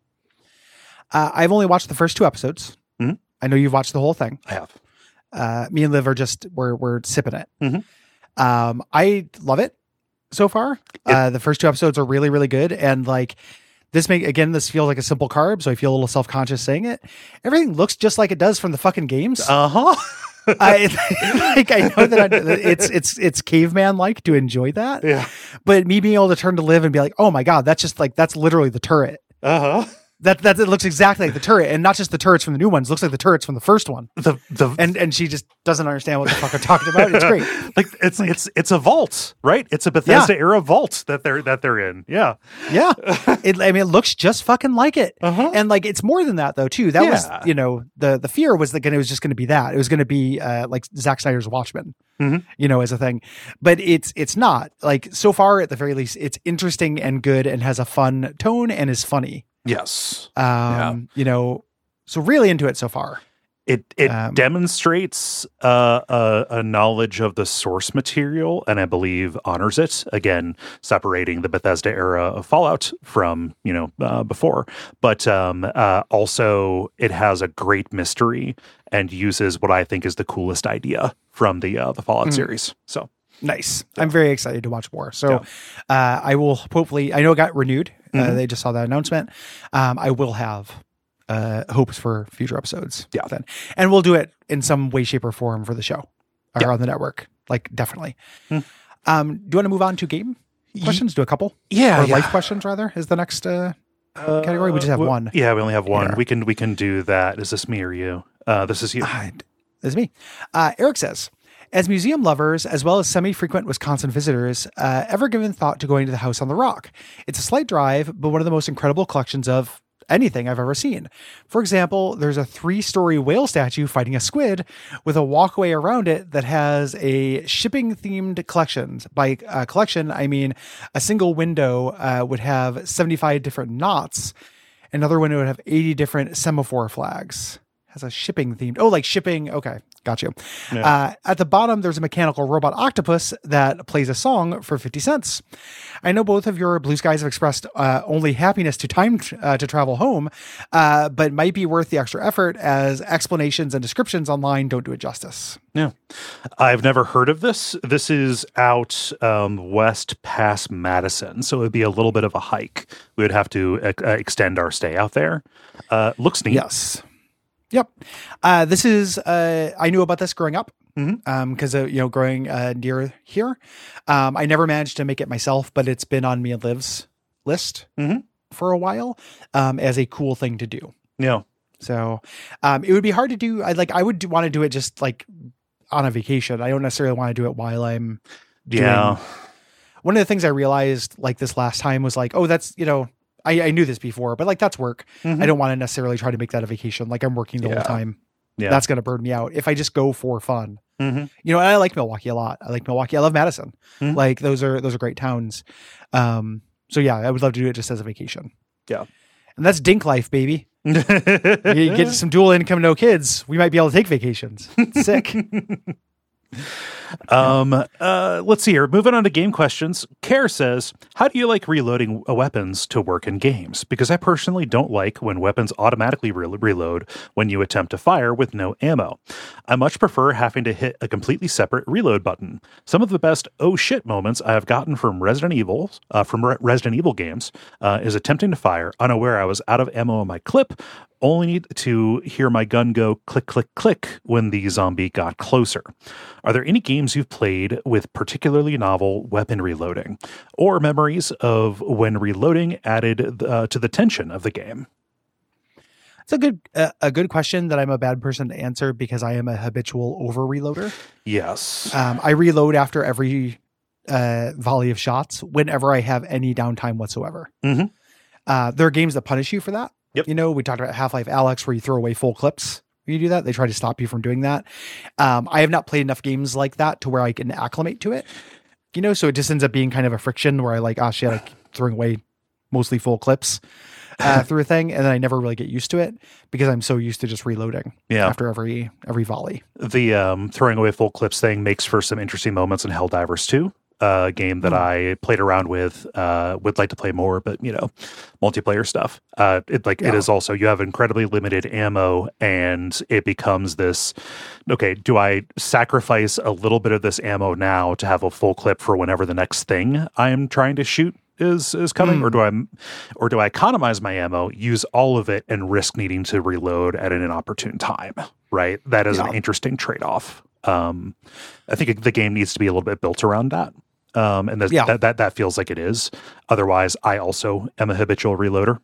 I've only watched the first 2 episodes. Mm-hmm. I know you've watched the whole thing. I have. Me and Liv are just, we're sipping it. Mm-hmm. I love it so far. The first 2 episodes are really, really good. And like this this feels like a simple carb. So I feel a little self-conscious saying it. Everything looks just like it does from the fucking games. Uh-huh. I know that it's caveman like to enjoy that. Yeah. But me being able to turn to Liv and be like, oh my God, that's literally the turret. Uh-huh. That it looks exactly like the turret, and not just the turrets from the new ones. It looks like the turrets from the first one. And she just doesn't understand what the fuck I'm talking about. It's great. Like it's a vault, right? It's a Bethesda era vault that they're in. Yeah, yeah. It looks just fucking like it. Uh-huh. And like it's more than that though too. That was the fear was that it was just going to be that. It was going to be like Zack Snyder's Watchmen. Mm-hmm. As a thing, but it's not. Like so far at the very least, it's interesting and good and has a fun tone and is funny. Yes. So really into it so far. It demonstrates a knowledge of the source material, and I believe honors it. Again, separating the Bethesda era of Fallout from before, but also it has a great mystery and uses what I think is the coolest idea from the Fallout series. So nice. Yeah. I'm very excited to watch more. So I will hopefully. I know it got renewed. They just saw that announcement. I will have hopes for future episodes. Yeah. Then. And we'll do it in some way, shape, or form for the show or on the network. Like definitely. Do you want to move on to game questions? Do a couple? Yeah. Or life questions rather is the next category. We just have one. Yeah, we only have one. Yeah. We can do that. Is this me or you? This is you. This is me. Eric says, as museum lovers, as well as semi-frequent Wisconsin visitors, ever given thought to going to the House on the Rock? It's a slight drive, but one of the most incredible collections of anything I've ever seen. For example, there's a 3-story whale statue fighting a squid with a walkway around it that has a shipping-themed collection. By collection, I mean a single window would have 75 different knots. Another window would have 80 different semaphore flags. Has a shipping themed. Oh, like shipping. Okay. Got you. Yeah. At the bottom, there's a mechanical robot octopus that plays a song for 50 cents. I know both of your blue skies have expressed only happiness to time to travel home, but might be worth the extra effort as explanations and descriptions online don't do it justice. Yeah. I've never heard of this. This is out west past Madison, so it would be a little bit of a hike. We would have to extend our stay out there. Looks neat. Yes. Yep. This is, I knew about this growing up because, growing near here. I never managed to make it myself, but it's been on me and Liv's list for a while as a cool thing to do. Yeah. So it would be hard to do. I would want to do it just like on a vacation. I don't necessarily want to do it while I'm doing. Yeah. One of the things I realized like this last time was like, oh, that's, I knew this before, but like that's work. I don't want to necessarily try to make that a vacation. Like I'm working the whole time. Yeah. That's going to burn me out if I just go for fun. And I like Milwaukee a lot. I like Milwaukee. I love Madison. Like those are great towns. So yeah, I would love to do it just as a vacation. Yeah. And that's dink life, baby. You get some dual income, no kids. We might be able to take vacations. Sick. Let's see here. Moving on to game questions. Care says, how do you like reloading weapons to work in games? Because I personally don't like when weapons automatically reload when you attempt to fire with no ammo. I much prefer having to hit a completely separate reload button. Some of the best oh shit moments I have gotten from Resident Evil games is attempting to fire, unaware I was out of ammo in my clip, only need to hear my gun go click, click, click when the zombie got closer. Are there any games you've played with particularly novel weapon reloading or memories of when reloading added to the tension of the game? It's a good question that I'm a bad person to answer because I am a habitual over reloader. Yes. I reload after every volley of shots whenever I have any downtime whatsoever. There are games that punish you for that. Yep. We talked about Half-Life Alyx where you throw away full clips when you do that. They try to stop you from doing that. I have not played enough games like that to where I can acclimate to it. So it just ends up being kind of a friction where I like, oh shit, I throwing away mostly full clips through a thing. And then I never really get used to it because I'm so used to just reloading after every volley. The throwing away full clips thing makes for some interesting moments in Helldivers 2. A game that I played around with, would like to play more, but multiplayer stuff. It is also, you have incredibly limited ammo and it becomes this, okay, do I sacrifice a little bit of this ammo now to have a full clip for whenever the next thing I'm trying to shoot is coming, or do I economize my ammo, use all of it and risk needing to reload at an inopportune time, right? That is an interesting trade-off. I think the game needs to be a little bit built around that. And that feels like it is. Otherwise, I also am a habitual reloader.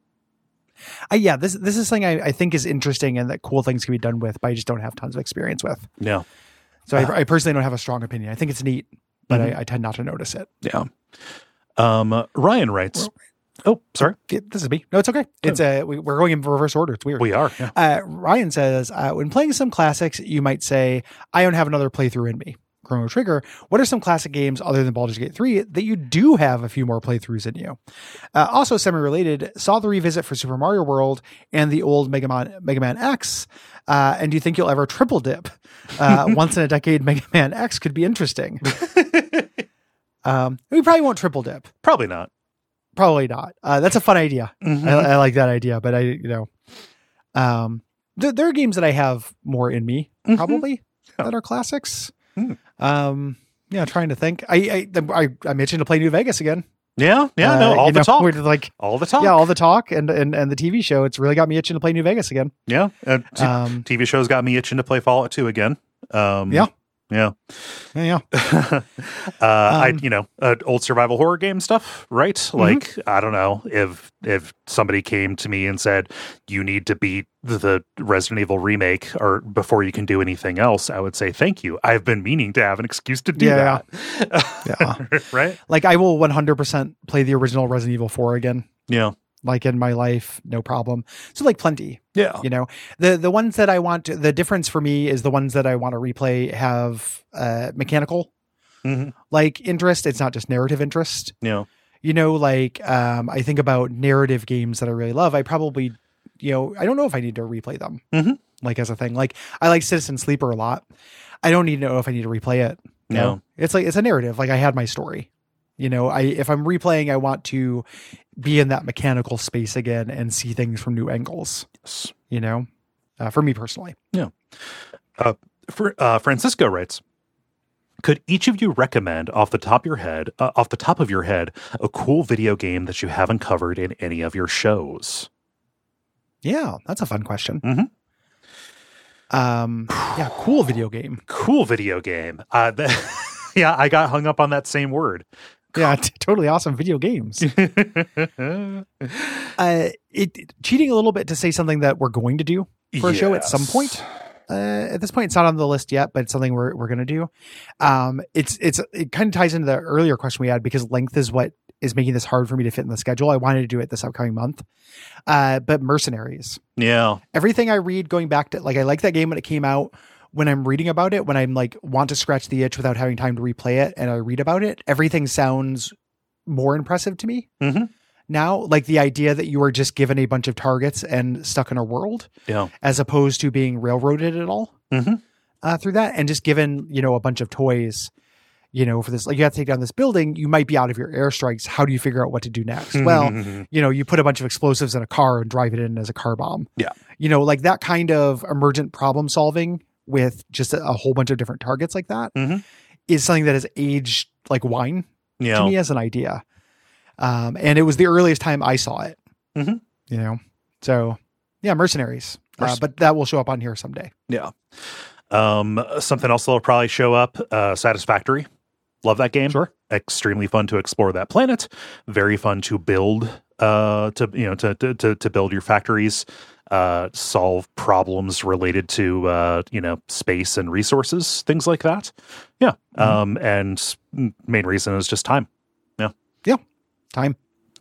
This is something I think is interesting and that cool things can be done with, but I just don't have tons of experience with. Yeah. So I personally don't have a strong opinion. I think it's neat, but I tend not to notice it. Yeah. Ryan writes, oh, sorry. This is me. No, it's okay. It's we're going in reverse order. It's weird. We are. Yeah. Ryan says, when playing some classics, you might say, I don't have another playthrough in me. Chrono Trigger, what are some classic games other than Baldur's Gate 3 that you do have a few more playthroughs in you? Also semi-related, saw the revisit for Super Mario World and the old Mega Man X. And do you think you'll ever triple dip? Once in a decade, Mega Man X could be interesting. We probably won't triple dip. Probably not. That's a fun idea. I like that idea, but there are games that I have more in me probably that are classics. Trying to think. I'm itching to play New Vegas again. All the talk. All the talk. Yeah, all the talk and the TV show. It's really got me itching to play New Vegas again. Yeah. TV shows got me itching to play Fallout 2 again. Yeah. Old survival horror game stuff, right? Like, I don't know, if somebody came to me and said, you need to beat the Resident Evil remake or before you can do anything else, I would say, thank you. I've been meaning to have an excuse to do that. Yeah. Right? Like, I will 100% play the original Resident Evil 4 again. Yeah. Like in my life, no problem. So like plenty. Yeah. The ones that I want to, the difference for me is the ones that I want to replay have mechanical like interest. It's not just narrative interest. Yeah. I think about narrative games that I really love. I probably, I don't know if I need to replay them like as a thing. Like I like Citizen Sleeper a lot. I don't need to know if I need to replay it. No. It's like, it's a narrative. Like I had my story. If I'm replaying, I want to be in that mechanical space again and see things from new angles. Yes. For me personally. Yeah. Francisco writes, could each of you recommend off the top of your head, a cool video game that you haven't covered in any of your shows? Yeah, that's a fun question. Cool video game. Cool video game. I got hung up on that same word. Yeah, totally awesome video games. Cheating a little bit to say something that we're going to do for a show at some point. At this point, it's not on the list yet, but it's something we're going to do. It kind of ties into the earlier question we had, because length is what is making this hard for me to fit in the schedule. I wanted to do it this upcoming month. But Mercenaries. Yeah. Everything I read going back to, like, I like that game when it came out. When I'm reading about it, when I'm like, want to scratch the itch without having time to replay it, and I read about it, everything sounds more impressive to me. Mm-hmm. Now, like the idea that you are just given a bunch of targets and stuck in a world, as opposed to being railroaded at all through that, and just given, a bunch of toys, for this, like, you have to take down this building, you might be out of your airstrikes. How do you figure out what to do next? Well, you put a bunch of explosives in a car and drive it in as a car bomb. Yeah. Like that kind of emergent problem solving with just a whole bunch of different targets like that is something that has aged like wine to me as an idea. And it was the earliest time I saw it, so yeah, Mercenaries, but that will show up on here someday. Yeah. Something else that'll probably show up, Satisfactory. Love that game. Sure. Extremely fun to explore that planet. Very fun to build, to build your factories, solve problems related to, space and resources, things like that. Yeah. And main reason is just time. Yeah. Yeah. Time.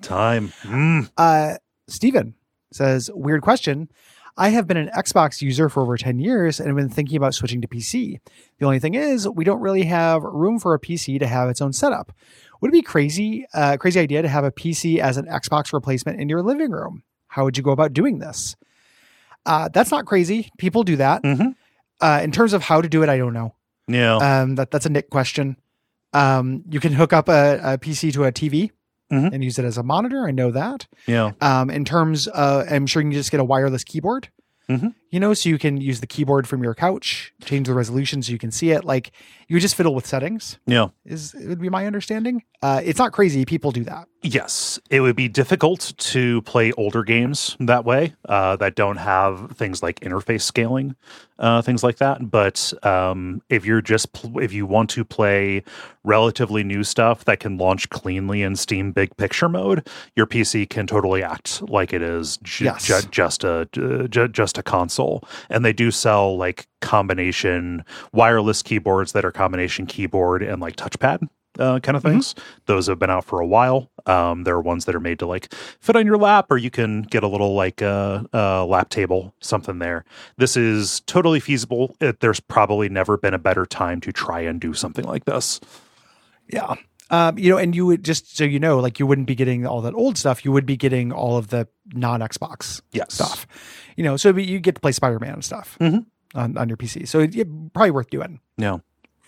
Steven says, weird question. I have been an Xbox user for over 10 years and have been thinking about switching to PC. The only thing is we don't really have room for a PC to have its own setup. Would it be crazy idea to have a PC as an Xbox replacement in your living room? How would you go about doing this? That's not crazy. People do that. In terms of how to do it, I don't know. Yeah. That's a Nick question. You can hook up a PC to a TV and use it as a monitor. I know that. Yeah. In terms of, I'm sure you can just get a wireless keyboard, so you can use the keyboard from your couch, change the resolution so you can see it. Like, you just fiddle with settings. Yeah. It would be my understanding. It's not crazy. People do that. Yes. It would be difficult to play older games that way, that don't have things like interface scaling, things like that. But if you want to play relatively new stuff that can launch cleanly in Steam Big Picture mode, your PC can totally act like it is just a console. And they do sell like combination wireless keyboards that are combination keyboard and like touchpad kind of things. Those have been out for a while. There are ones that are made to like fit on your lap, or you can get a little like lap table, something there. This is totally feasible. There's probably never been a better time to try and do something like this. Yeah. And you would, just so you know, like, you wouldn't be getting all that old stuff. You would be getting all of the non-Xbox stuff, so you get to play Spider-Man and stuff on your PC. So it's probably worth doing. Yeah.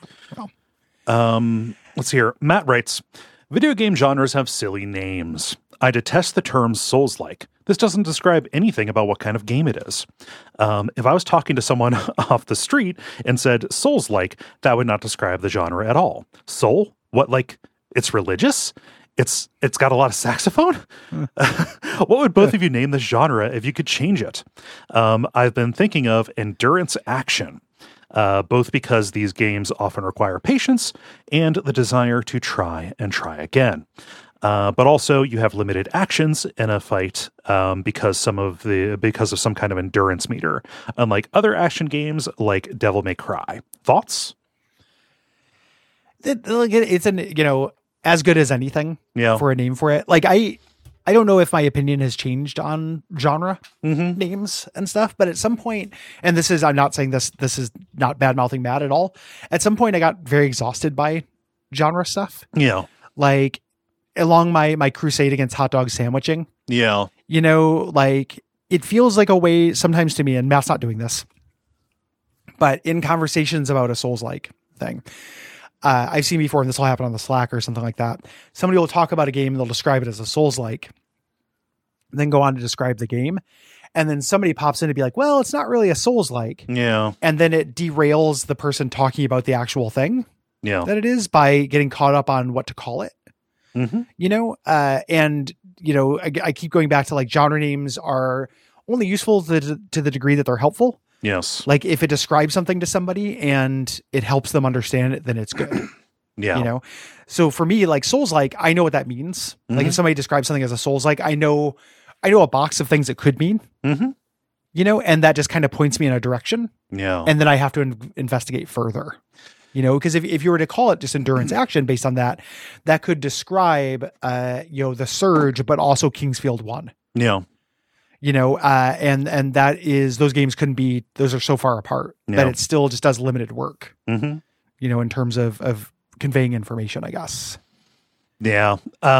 Let's hear. Matt writes, video game genres have silly names. I detest the term Souls-like. This doesn't describe anything about what kind of game it is. If I was talking to someone off the street and said Souls-like, that would not describe the genre at all. Soul? What, like, it's religious? It's got a lot of saxophone? What would both of you name the genre if you could change it? I've been thinking of endurance action. Both because these games often require patience and the desire to try and try again. But also you have limited actions in a fight because of some kind of endurance meter, unlike other action games like Devil May Cry. Thoughts? It's as good as anything for a name for it. Like, I don't know if my opinion has changed on genre names and stuff, but at some point, and I'm not saying this is not bad mouthing Matt at all. At some point I got very exhausted by genre stuff. Yeah. Like, along my crusade against hot dog sandwiching. Yeah. Like, it feels like a way sometimes to me, and Matt's not doing this, but in conversations about a Souls-like thing, I've seen before, and this will happen on the Slack or something like that. Somebody will talk about a game and they'll describe it as a Souls-like, then go on to describe the game. And then somebody pops in to be like, well, it's not really a Souls-like. Yeah. And then it derails the person talking about the actual thing that it is by getting caught up on what to call it. I keep going back to, like, genre names are only useful to the degree that they're helpful. Yes. Like, if it describes something to somebody and it helps them understand it, then it's good. Yeah. You know? So for me, like Souls-like, I know what that means. Like if somebody describes something as a Souls-like, I know a box of things it could mean, you know, and that just kind of points me in a direction. Yeah. And then I have to investigate further, you know, because if you were to call it just endurance action based on that, that could describe, you know, the Surge, but also Kingsfield 1. Yeah. You know, and that is, those games couldn't be, those are so far apart that it still just does limited work, you know, in terms of conveying information, I guess. Yeah.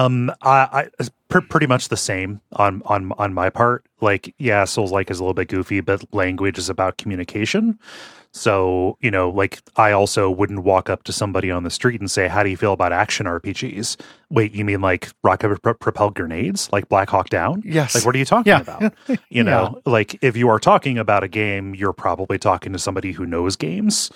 I pretty much the same on my part. Like, yeah, Souls-like is a little bit goofy, but language is about communication. So, you know, like I also wouldn't walk up to somebody on the street and say, how do you feel about action RPGs? Wait, you mean like rocket propelled grenades, like Black Hawk Down? Yes. Like, what are you talking about? You know, like if you are talking about a game, you're probably talking to somebody who knows games.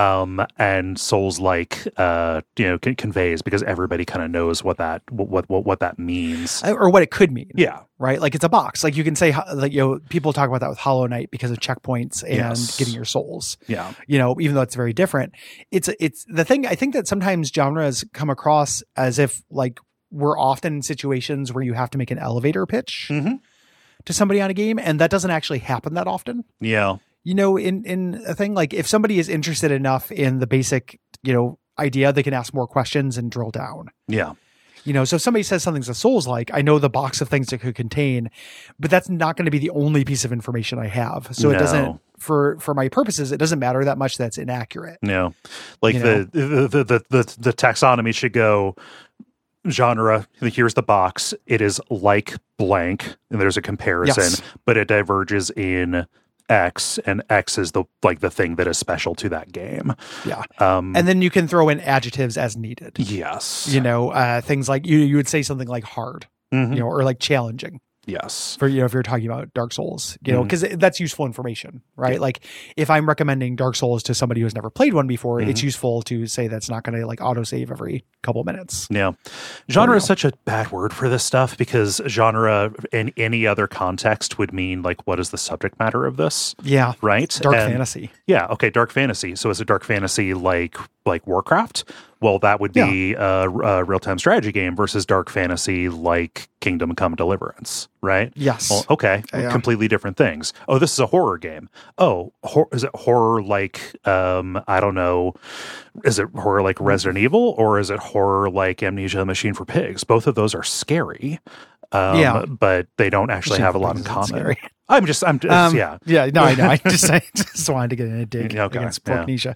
And Souls-like, you know, conveys, because everybody kind of knows what that means, or what it could mean. Yeah. Right. Like it's a box. Like you can say, like, you know, people talk about that with Hollow Knight because of checkpoints and getting your souls. Yeah. You know, even though it's very different, it's the thing. I think that sometimes genres come across as if like we're often in situations where you have to make an elevator pitch to somebody on a game. And that doesn't actually happen that often. Yeah. You know, in a thing, like if somebody is interested enough in the basic, you know, idea, they can ask more questions and drill down. Yeah. You know, so if somebody says something's a Souls-like, I know the box of things it could contain, but that's not going to be the only piece of information I have. So it doesn't, for my purposes, it doesn't matter that much that's inaccurate. No. Like you the taxonomy should go genre, here's the box. It is like blank, and there's a comparison, but it diverges in X, and X is the thing that is special to that game. Yeah. And then you can throw in adjectives as needed. Yes. You know, things like you would say something like hard, you know, or like challenging. Yes. For, you know, if you're talking about Dark Souls, you know, because that's useful information, right? Yeah. Like if I'm recommending Dark Souls to somebody who's never played one before, it's useful to say that's not going to like autosave every couple minutes. Yeah. Genre is such a bad word for this stuff, because genre in any other context would mean like, what is the subject matter of this? Yeah. Right? Dark fantasy. Yeah. Okay. Dark fantasy. So is it dark fantasy like Warcraft? Well, that would be a real-time strategy game versus dark fantasy like Kingdom Come Deliverance, right? Yes. Well, okay. Completely different things. Oh, this is a horror game. Oh, is it horror like, I don't know, is it horror like Resident Evil, or is it horror like Amnesia: Machine for Pigs? Both of those are scary, but they don't actually have a lot in common. Scary. I'm just, yeah. Yeah, no, I know. I just wanted to get in a dig against Porknesia.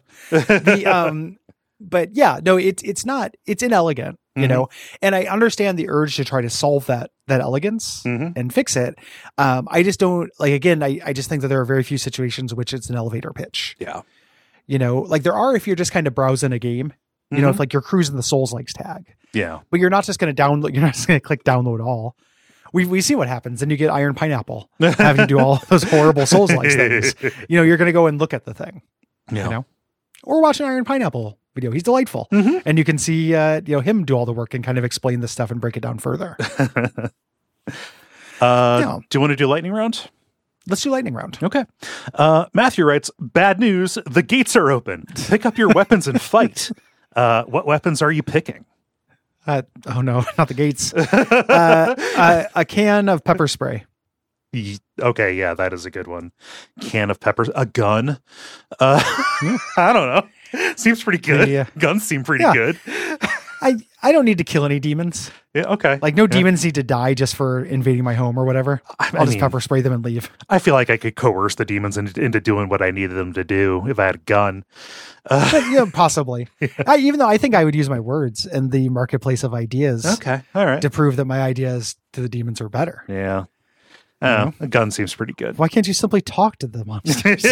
But yeah, no, it's not, it's inelegant, you know, and I understand the urge to try to solve that elegance and fix it. I just don't, like, again, I just think that there are very few situations in which it's an elevator pitch. Yeah. You know, like there are if you're just kind of browsing a game, you know, if like you're cruising the Souls-likes tag. Yeah. But you're not just going to download, you're not just going to click download all. We see what happens. Then you get Iron Pineapple having to do all those horrible Souls-likes things. You know, you're going to go and look at the thing, you know, or watch an Iron Pineapple video. He's delightful. And you can see, you know, him do all the work and kind of explain this stuff and break it down further. Do you want to do lightning round? Let's do lightning round. Okay. Matthew writes, bad news. The gates are open. Pick up your weapons and fight. What weapons are you picking? Oh no, not the gates. A can of pepper spray. Okay, yeah, that is a good one. Can of peppers, a gun. I don't know. Seems pretty good. Yeah. Guns seem pretty good. I don't need to kill any demons. Yeah, okay. Like no demons need to die just for invading my home or whatever. I'll just pepper spray them and leave. I feel like I could coerce the demons into doing what I needed them to do if I had a gun. Yeah, possibly. Even though I think I would use my words in the marketplace of ideas. Okay, all right. To prove that my ideas to the demons are better. Yeah. A gun seems pretty good. Why can't you simply talk to the monsters?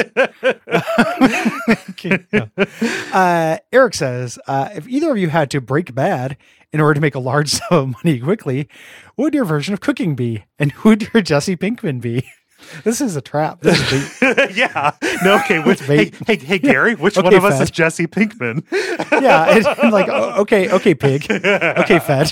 Eric says, if either of you had to break bad in order to make a large sum of money quickly, what would your version of cooking be? And who would your Jesse Pinkman be? This is a trap. This is Yeah. No. Okay. Hey, Gary. Which one Okay, of us Fed. is Jesse Pinkman? yeah. I'm like, okay, pig. Okay, Fed.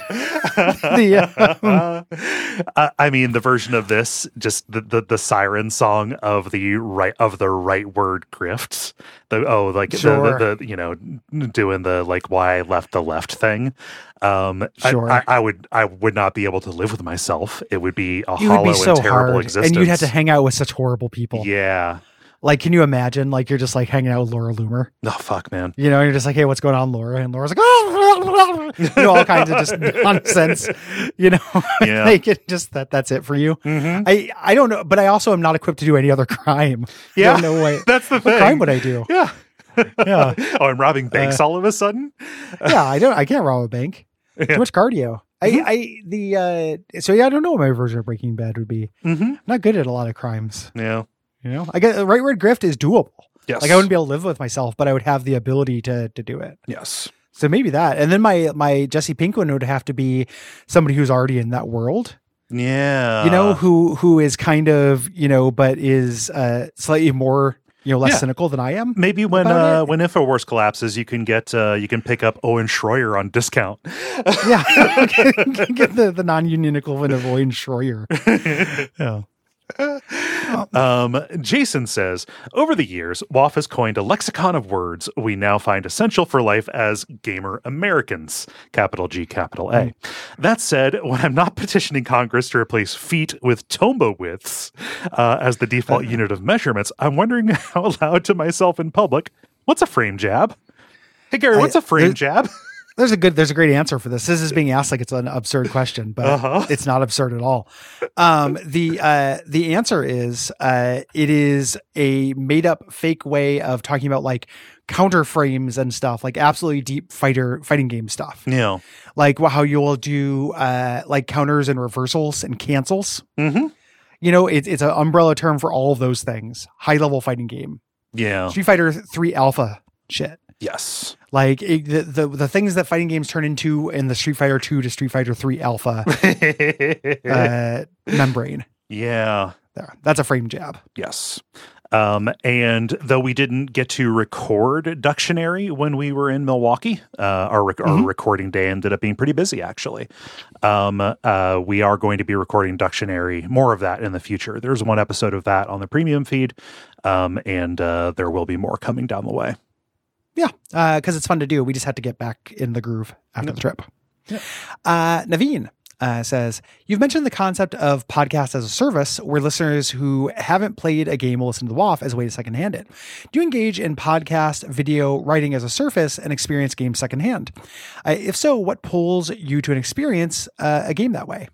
I mean, the version of this, just the siren song of the right word grifts. Sure. The doing the like why I left the left thing. Sure. I would not be able to live with myself. It would be a It would hollow be so and terrible hard, existence. and you'd have to hang out with such horrible people. Yeah. Like, can you imagine? Like, you're just like hanging out with Laura Loomer. Oh fuck, man. You know, you're just like, hey, what's going on, Laura? And Laura's like, all kinds of just nonsense. You know, Yeah. like it just that's it for you. Mm-hmm. I don't know, but I also am not equipped to do any other crime. Yeah. I don't know what, That's the what thing. crime would I do? Yeah. Yeah, Oh, I'm robbing banks all of a sudden. yeah. I can't rob a bank. Too much cardio. So yeah, I don't know what my version of Breaking Bad would be. Mm-hmm. I'm not good at a lot of crimes. Yeah. You know, I get the right word grift is doable. Yes. Like I wouldn't be able to live with myself, but I would have the ability to do it. Yes. So maybe that. And then my Jesse Pinkman would have to be somebody who's already in that world, Yeah. you know, who is kind of, you know, but is slightly more, you know, less Yeah. cynical than I am. Maybe when about it. when InfoWars collapses, you can pick up Owen Schroyer on discount. Yeah. Get the non-union equivalent of Owen Schroyer. Yeah. Jason says, over the years, WAF has coined a lexicon of words we now find essential for life as gamer Americans, capital G, capital A. That said, when I'm not petitioning Congress to replace feet with tombo widths as the default unit of measurements, I'm wondering out loud to myself in public, what's a frame jab? Hey, Gary, what's a frame jab? There's a great answer for this. This is being asked like it's an absurd question, but it's not absurd at all. The answer is it is a made up fake way of talking about like counter frames and stuff, like absolutely deep fighting game stuff. Yeah. Like how you'll do like counters and reversals and cancels. Mm-hmm. You know, it's an umbrella term for all of those things. High level fighting game. Yeah. Street Fighter 3 Alpha shit. Yes. Like the things that fighting games turn into in the Street Fighter 2 to Street Fighter 3 Alpha membrane. Yeah. There. That's a frame jab. Yes. And though we didn't get to record Ductionary when we were in Milwaukee, our recording day ended up being pretty busy, actually. We are going to be recording Ductionary, more of that in the future. There's one episode of that on the premium feed, and there will be more coming down the way. Yeah, because it's fun to do. We just had to get back in the groove after the trip. Yep. Naveen says, you've mentioned the concept of podcast as a service where listeners who haven't played a game will listen to the WAF as a way to secondhand it. Do you engage in podcast, video, writing as a service and experience games secondhand? If so, what pulls you to an experience a game that way?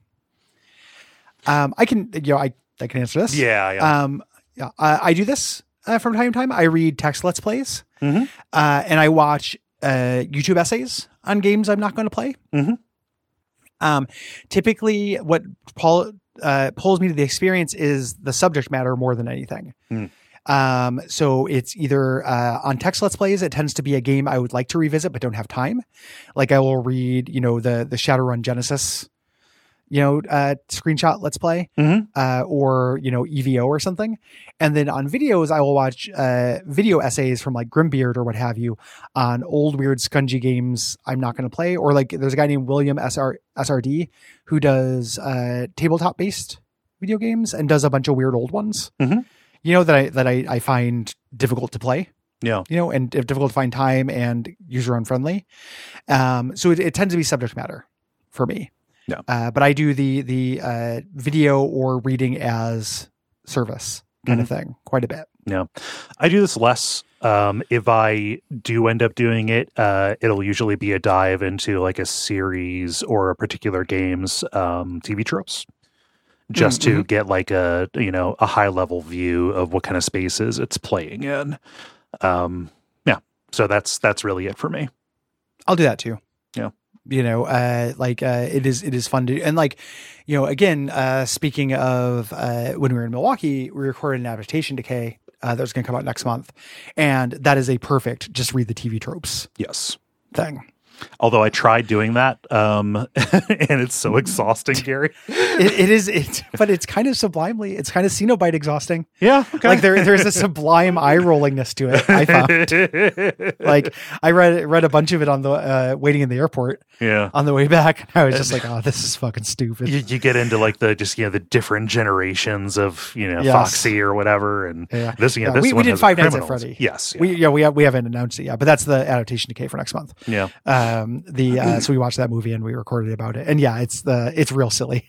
I can answer this. Yeah. I do this from time to time. I read text Let's Plays, Mm-hmm. and I watch YouTube essays on games I'm not going to play. Mm-hmm. Typically, what pulls me to the experience is the subject matter more than anything. So it's either on text Let's Plays, it tends to be a game I would like to revisit but don't have time. Like I will read, the Shadowrun Genesis, screenshot Let's Play, or EVO or something. And then on videos, I will watch video essays from like Grimbeard or what have you on old weird scungy games I'm not going to play. Or like there's a guy named William SRD who does tabletop based video games and does a bunch of weird old ones. That I find difficult to play. Yeah. And difficult to find time and user unfriendly. So it tends to be subject matter for me. Yeah. But I do the video or reading as service kind of thing quite a bit. Yeah. I do this less. If I do end up doing it, it'll usually be a dive into like a series or a particular game's TV tropes. Just to get like a high level view of what kind of spaces it's playing in. So that's really it for me. I'll do that too. Yeah. It is fun to, and like, again, speaking of, when we were in Milwaukee, we recorded an Adaptation Decay, that was going to come out next month. And that is a perfect, just read the TV tropes Yes. thing. Although I tried doing that, and it's so exhausting, Gary. It is, but it's kind of sublimely, it's kind of Cenobite exhausting. Yeah. Okay. Like there's a sublime eye rollingness to it, I found. Like I read a bunch of it on the waiting in the airport. Yeah. On the way back, I was just like, oh, this is fucking stupid. You get into like the different generations of Yes. Foxy or whatever, and this we one did has Five Nights at criminals. Freddy. Yes. Yeah. We haven't announced it yet, but that's the adaptation to K for next month. Yeah. So we watched that movie and we recorded about it, and it's real silly.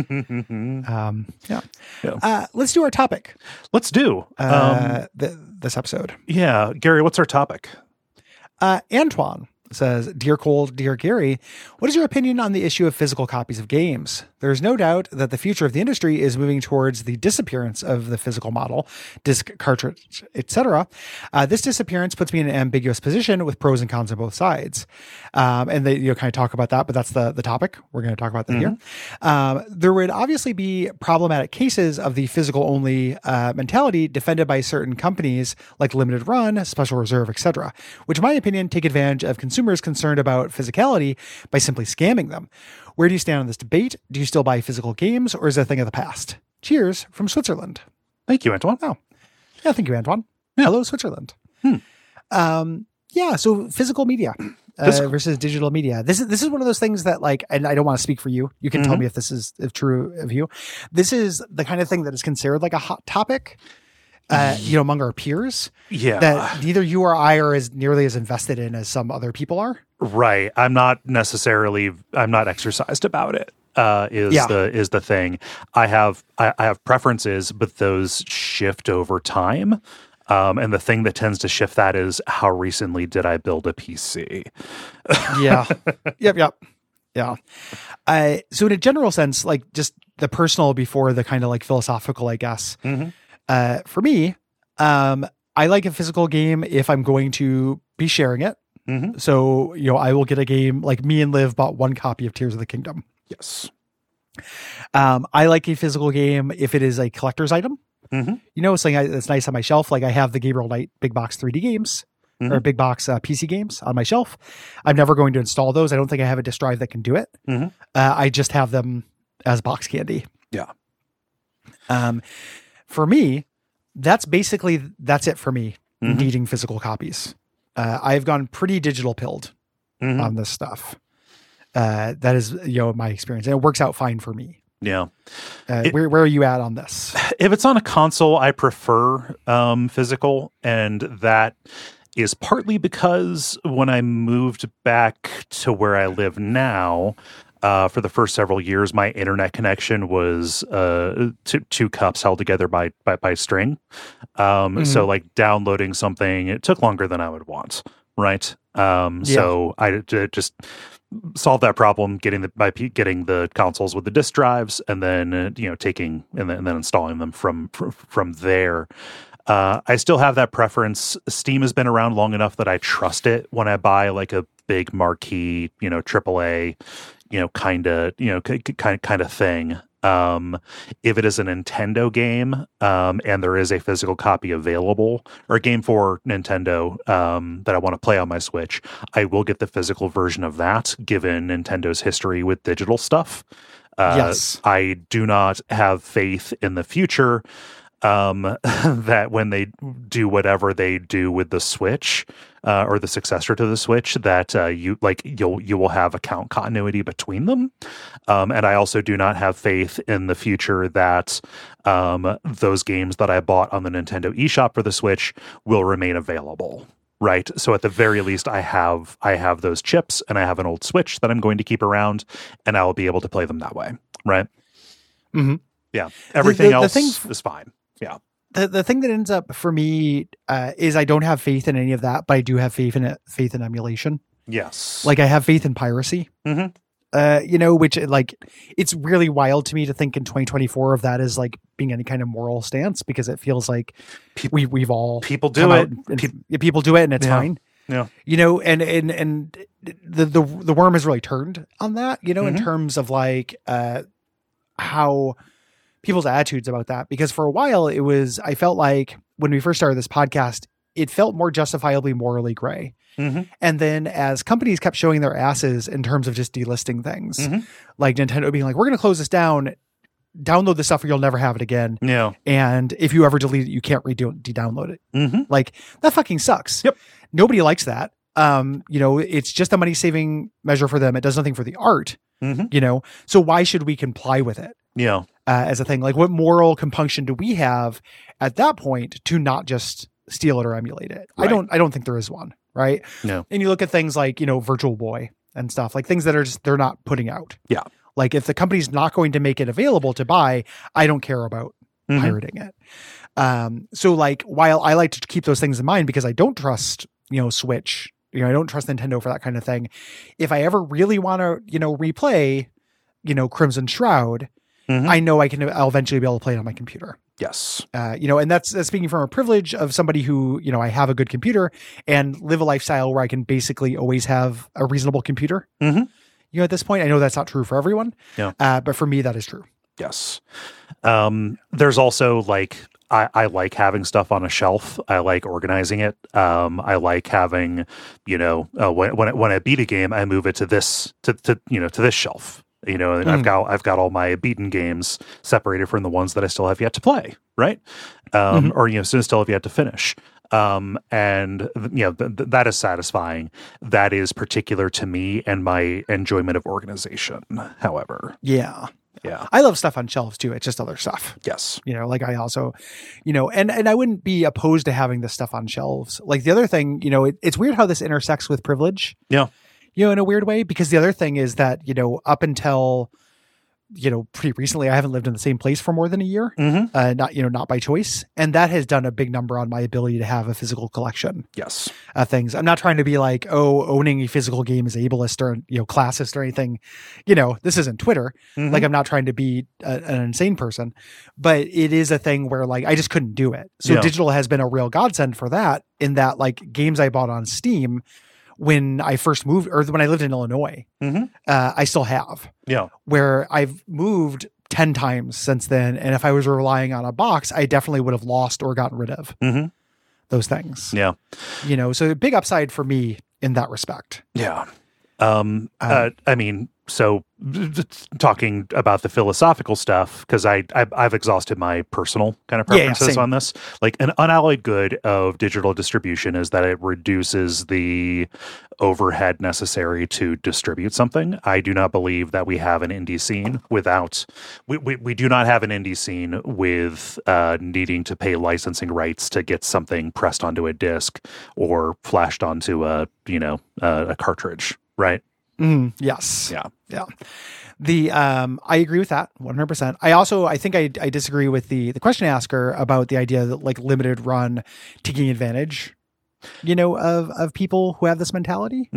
Let's do our topic. Let's do This episode. Yeah, Gary, what's our topic? Antoine says, Dear Cole, Dear Gary, what is your opinion on the issue of physical copies of games? There is no doubt that the future of the industry is moving towards the disappearance of the physical model, disc, cartridge, etc. This disappearance puts me in an ambiguous position with pros and cons on both sides. And they kind of talk about that, but that's the topic. We're going to talk about that here. There would obviously be problematic cases of the physical only mentality defended by certain companies like Limited Run, Special Reserve, etc., which in my opinion take advantage of consumers concerned about physicality by simply scamming them. Where do you stand on this debate? Do you still buy physical games, or is it a thing of the past? Cheers from Switzerland. Thank you, Antoine. Oh, yeah, thank you, Antoine. Yeah. Hello, Switzerland. So physical media versus digital media. This is one of those things that, like, and I don't want to speak for you. You can tell me if this is true of you. This is the kind of thing that is considered like a hot topic. Among our peers, that neither you or I are as nearly as invested in as some other people are. Right. I'm not exercised about it. Is the thing. I have preferences, but those shift over time. And the thing that tends to shift that is how recently did I build a PC? Yeah. Yep. Yeah. So in a general sense, like just the personal before the kind of like philosophical, I guess. For me, I like a physical game if I'm going to be sharing it. So, I will get a game like me and Liv bought one copy of Tears of the Kingdom. Yes. I like a physical game if it is a collector's item. Something that's nice on my shelf. Like I have the Gabriel Knight big box 3D games or big box PC games on my shelf. I'm never going to install those. I don't think I have a disk drive that can do it. I just have them as box candy. Yeah. For me, that's it for me, needing physical copies. I've gone pretty digital pilled on this stuff. That is, my experience, and it works out fine for me. Yeah. Where are you at on this? If it's on a console, I prefer physical, and that is partly because when I moved back to where I live now, for the first several years, my internet connection was two cups held together by string. So like downloading something, it took longer than I would want. Right. So I just solved that problem, getting the consoles with the disk drives, and then taking and then installing them from there. I still have that preference. Steam has been around long enough that I trust it when I buy like a big marquee, AAA. Kind of thing. If it is a Nintendo game, and there is a physical copy available, or a game for Nintendo, that I want to play on my Switch, I will get the physical version of that, given Nintendo's history with digital stuff. Yes. I do not have faith in the future, that when they do whatever they do with the Switch, or the successor to the Switch, that you will have account continuity between them. And I also do not have faith in the future that those games that I bought on the Nintendo eShop for the Switch will remain available. Right. So at the very least, I have those chips, and I have an old Switch that I'm going to keep around, and I will be able to play them that way. Right. Yeah. Everything else is fine. Yeah. The thing that ends up for me is I don't have faith in any of that, but I do have faith in emulation. Yes. Like I have faith in piracy. Which like it's really wild to me to think in 2024 of that as like being any kind of moral stance, because it feels like we've all people do it. People do it, and it's fine. Yeah. And the worm has really turned on that, in terms of like how people's attitudes about that, because for a while I felt like when we first started this podcast, it felt more justifiably morally gray. And then as companies kept showing their asses in terms of just delisting things, like Nintendo being like, we're going to close this down, download the stuff or you'll never have it again. Yeah. And if you ever delete it, you can't de-download it. Like, that fucking sucks. Yep. Nobody likes that. It's just a money saving measure for them. It does nothing for the art, so why should we comply with it? Yeah. As a thing, like, what moral compunction do we have at that point to not just steal it or emulate it? Right. I don't think there is one. Right. No. And you look at things like, Virtual Boy and stuff, like things that are just, they're not putting out. Yeah. Like, if the company's not going to make it available to buy, I don't care about pirating it. So like, while I like to keep those things in mind because I don't trust, Switch, I don't trust Nintendo for that kind of thing. If I ever really want to, replay, Crimson Shroud, I know I'll eventually be able to play it on my computer. Yes. And that's speaking from a privilege of somebody who, I have a good computer and live a lifestyle where I can basically always have a reasonable computer. At this point, I know that's not true for everyone. Yeah. But for me, that is true. Yes. There's also like, I like having stuff on a shelf. I like organizing it. I like having, when I beat a game, I move it to this, to this shelf. And I've got all my beaten games separated from the ones that I still have yet to play, right? Or still have yet to finish. That is satisfying. That is particular to me and my enjoyment of organization. However, yeah, I love stuff on shelves too. It's just other stuff. Yes, like I also, and I wouldn't be opposed to having this stuff on shelves. Like the other thing, it's weird how this intersects with privilege. Yeah. In a weird way, because the other thing is that, up until, pretty recently, I haven't lived in the same place for more than a year, not by choice. And that has done a big number on my ability to have a physical collection. Yes. Things. I'm not trying to be like, owning a physical game is ableist or, classist or anything. This isn't Twitter. Like, I'm not trying to be an insane person, but it is a thing where like, I just couldn't do it. So digital has been a real godsend for that, in that like games I bought on Steam when I first moved, or when I lived in Illinois, I still have. Yeah. Where I've moved 10 times since then. And if I was relying on a box, I definitely would have lost or gotten rid of those things. Yeah. So a big upside for me in that respect. Yeah. So talking about the philosophical stuff, because I've exhausted my personal kind of preferences on this. Like, an unalloyed good of digital distribution is that it reduces the overhead necessary to distribute something. I do not believe that we have an indie scene without we do not have an indie scene with needing to pay licensing rights to get something pressed onto a disc or flashed onto a cartridge, right? Yes. Yeah. I agree with that 100%. I think I disagree with the question asker about the idea that like limited run taking advantage, of people who have this mentality.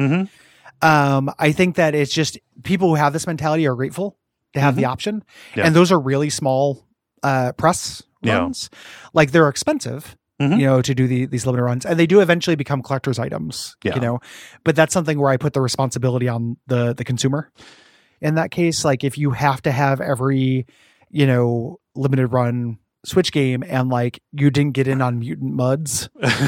I think that it's just people who have this mentality are grateful to have the option. Yeah. And those are really small, press runs. Like, they're expensive. To do these limited runs, and they do eventually become collector's items, but that's something where I put the responsibility on the consumer. In that case, like, if you have to have every, limited run Switch game and like you didn't get in on Mutant Mudds,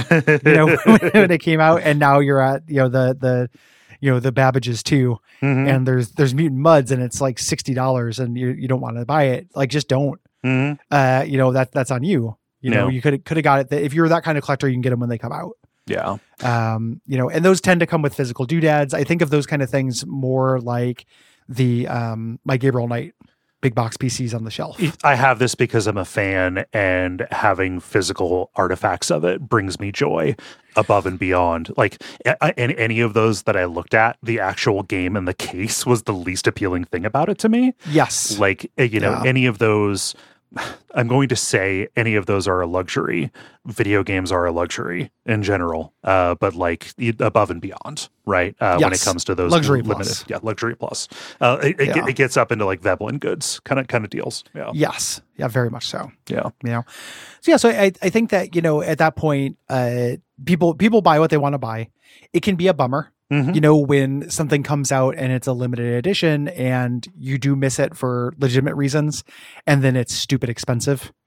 when it came out, and now you're at, the Babbages too. And there's Mutant Mudds and it's like $60 and you don't want to buy it. Like, just don't, that's on you. You could have got it. If you're that kind of collector, you can get them when they come out. Yeah. And those tend to come with physical doodads. I think of those kind of things more like the my Gabriel Knight big box PCs on the shelf. I have this because I'm a fan, and having physical artifacts of it brings me joy above and beyond. Like, any of those that I looked at, the actual game and the case was the least appealing thing about it to me. Yes. Like, any of those, I'm going to say any of those are a luxury. Video games are a luxury in general, but like above and beyond, right? When it comes to those luxury limited, plus. Luxury plus. It gets up into like Veblen goods kind of deals. Yeah. Yes. Yeah. Very much so. Yeah. So I think that at that point, people buy what they want to buy. It can be a bummer. When something comes out and it's a limited edition and you do miss it for legitimate reasons, and then it's stupid expensive,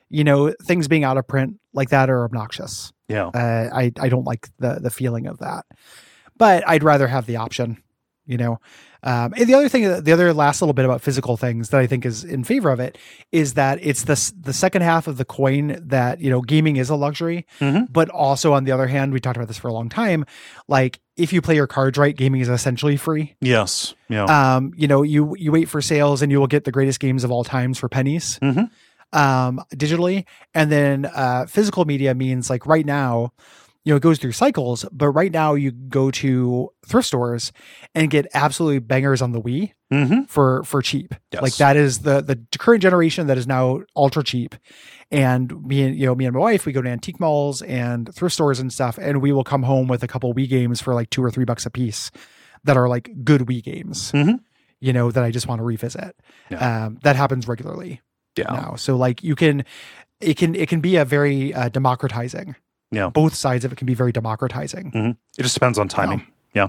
things being out of print like that are obnoxious. Yeah. I don't like the feeling of that, but I'd rather have the option, And the other last little bit about physical things that I think is in favor of it is that it's the second half of the coin that, gaming is a luxury, but also on the other hand, we talked about this for a long time. Like if you play your cards right, gaming is essentially free. Yes. Yeah. You wait for sales and you will get the greatest games of all times for pennies, digitally. And then, physical media means like right now, it goes through cycles, but right now you go to thrift stores and get absolutely bangers on the Wii for cheap. Yes. Like that is the current generation that is now ultra cheap. And me and my wife, we go to antique malls and thrift stores and stuff, and we will come home with a couple Wii games for like $2 or $3 a piece that are like good Wii games, that I just want to revisit. Yeah. That happens regularly now. So like it can be a very democratizing. Yeah. Both sides of it can be very democratizing. It just depends on timing. Yeah.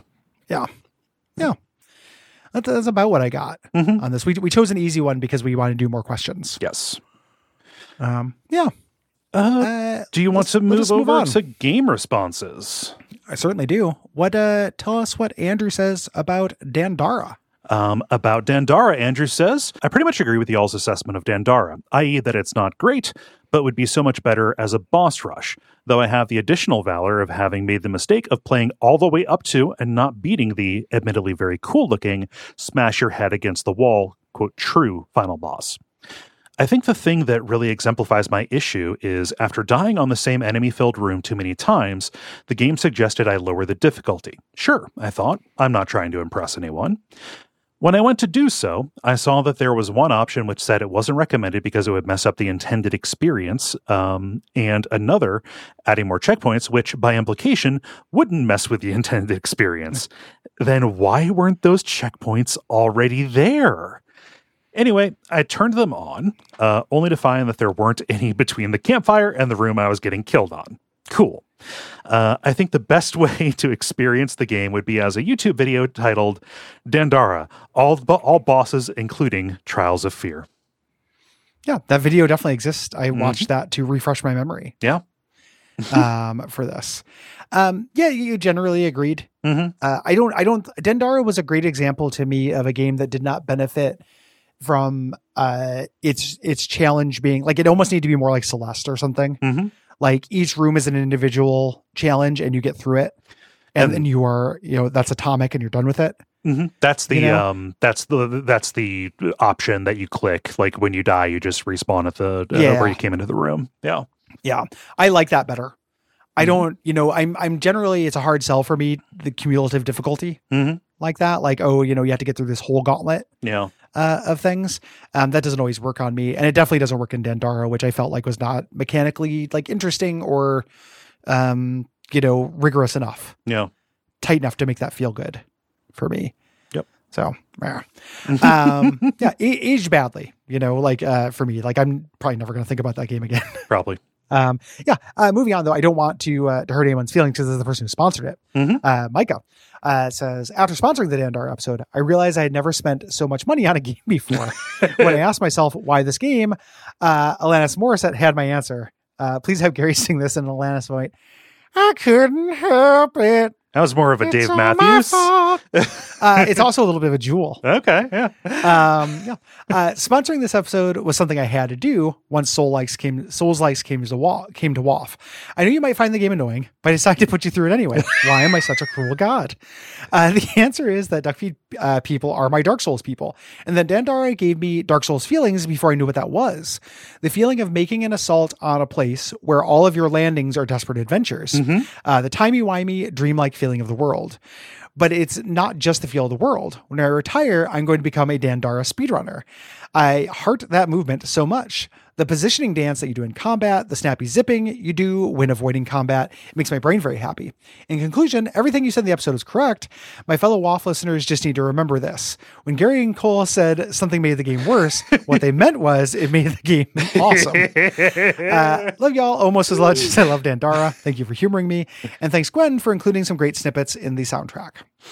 That's about what I got on this. We chose an easy one because we want to do more questions. Yes. Yeah. Do you want to move over to game responses? I certainly do. Tell us what Andrew says about Dandara. About Dandara, Andrew says, I pretty much agree with y'all's assessment of Dandara, i.e. that it's not great, but would be so much better as a boss rush, though I have the additional valor of having made the mistake of playing all the way up to and not beating the, admittedly very cool-looking, smash your head against the wall, quote, true final boss. I think the thing that really exemplifies my issue is after dying on the same enemy-filled room too many times, the game suggested I lower the difficulty. Sure, I thought, I'm not trying to impress anyone. When I went to do so, I saw that there was one option which said it wasn't recommended because it would mess up the intended experience, and another, adding more checkpoints, which by implication wouldn't mess with the intended experience. Then why weren't those checkpoints already there? Anyway, I turned them on, only to find that there weren't any between the campfire and the room I was getting killed on. Cool. I think the best way to experience the game would be as a YouTube video titled Dandara, all bosses, including Trials of Fear. Yeah, that video definitely exists. I watched that to refresh my memory. Yeah. For this. Yeah, you generally agreed. Dandara was a great example to me of a game that did not benefit from its challenge being like, it almost needed to be more like Celeste or something. Like each room is an individual challenge and you get through it. And then you are, that's atomic and you're done with it. That's the that's the option that you click. Like when you die, you just respawn at the where you came into the room. Yeah. Yeah. I like that better. I don't, I'm generally, it's a hard sell for me, the cumulative difficulty like that. Like, you have to get through this whole gauntlet. Yeah. Of things. That doesn't always work on me. And it definitely doesn't work in Dandara, which I felt like was not mechanically like interesting or, rigorous enough. Yeah. Tight enough to make that feel good for me. Yep. So, aged badly, for me, like I'm probably never going to think about that game again. Probably. Moving on though, I don't want to hurt anyone's feelings because this is the person who sponsored it. Micah says, after sponsoring the Dandara episode, I realized I had never spent so much money on a game before. When I asked myself why this game, Alanis Morissette had my answer. Please have Gary sing this in an Alanis voice. I couldn't help it. That was more of a Dave Matthews. It's also a little bit of a Jewel. Okay, yeah. Sponsoring this episode was something I had to do once Souls Likes came to WoW. I know you might find the game annoying, but I decided to put you through it anyway. Why am I such a cruel god? The answer is that Duckfeed people are my Dark Souls people, and that Dandara gave me Dark Souls feelings before I knew what that was. The feeling of making an assault on a place where all of your landings are desperate adventures. The timey-wimey, dreamlike feeling of the world. But it's not just the feel of the world. When I retire, I'm going to become a Dandara speedrunner. I heart that movement so much. The positioning dance that you do in combat, the snappy zipping you do when avoiding combat, it makes my brain very happy. In conclusion, everything you said in the episode is correct. My fellow WAF listeners just need to remember this. When Gary and Cole said something made the game worse, what they meant was it made the game awesome. Love y'all almost as much as I love Dandara. Thank you for humoring me. And thanks, Gwen, for including some great snippets in the soundtrack.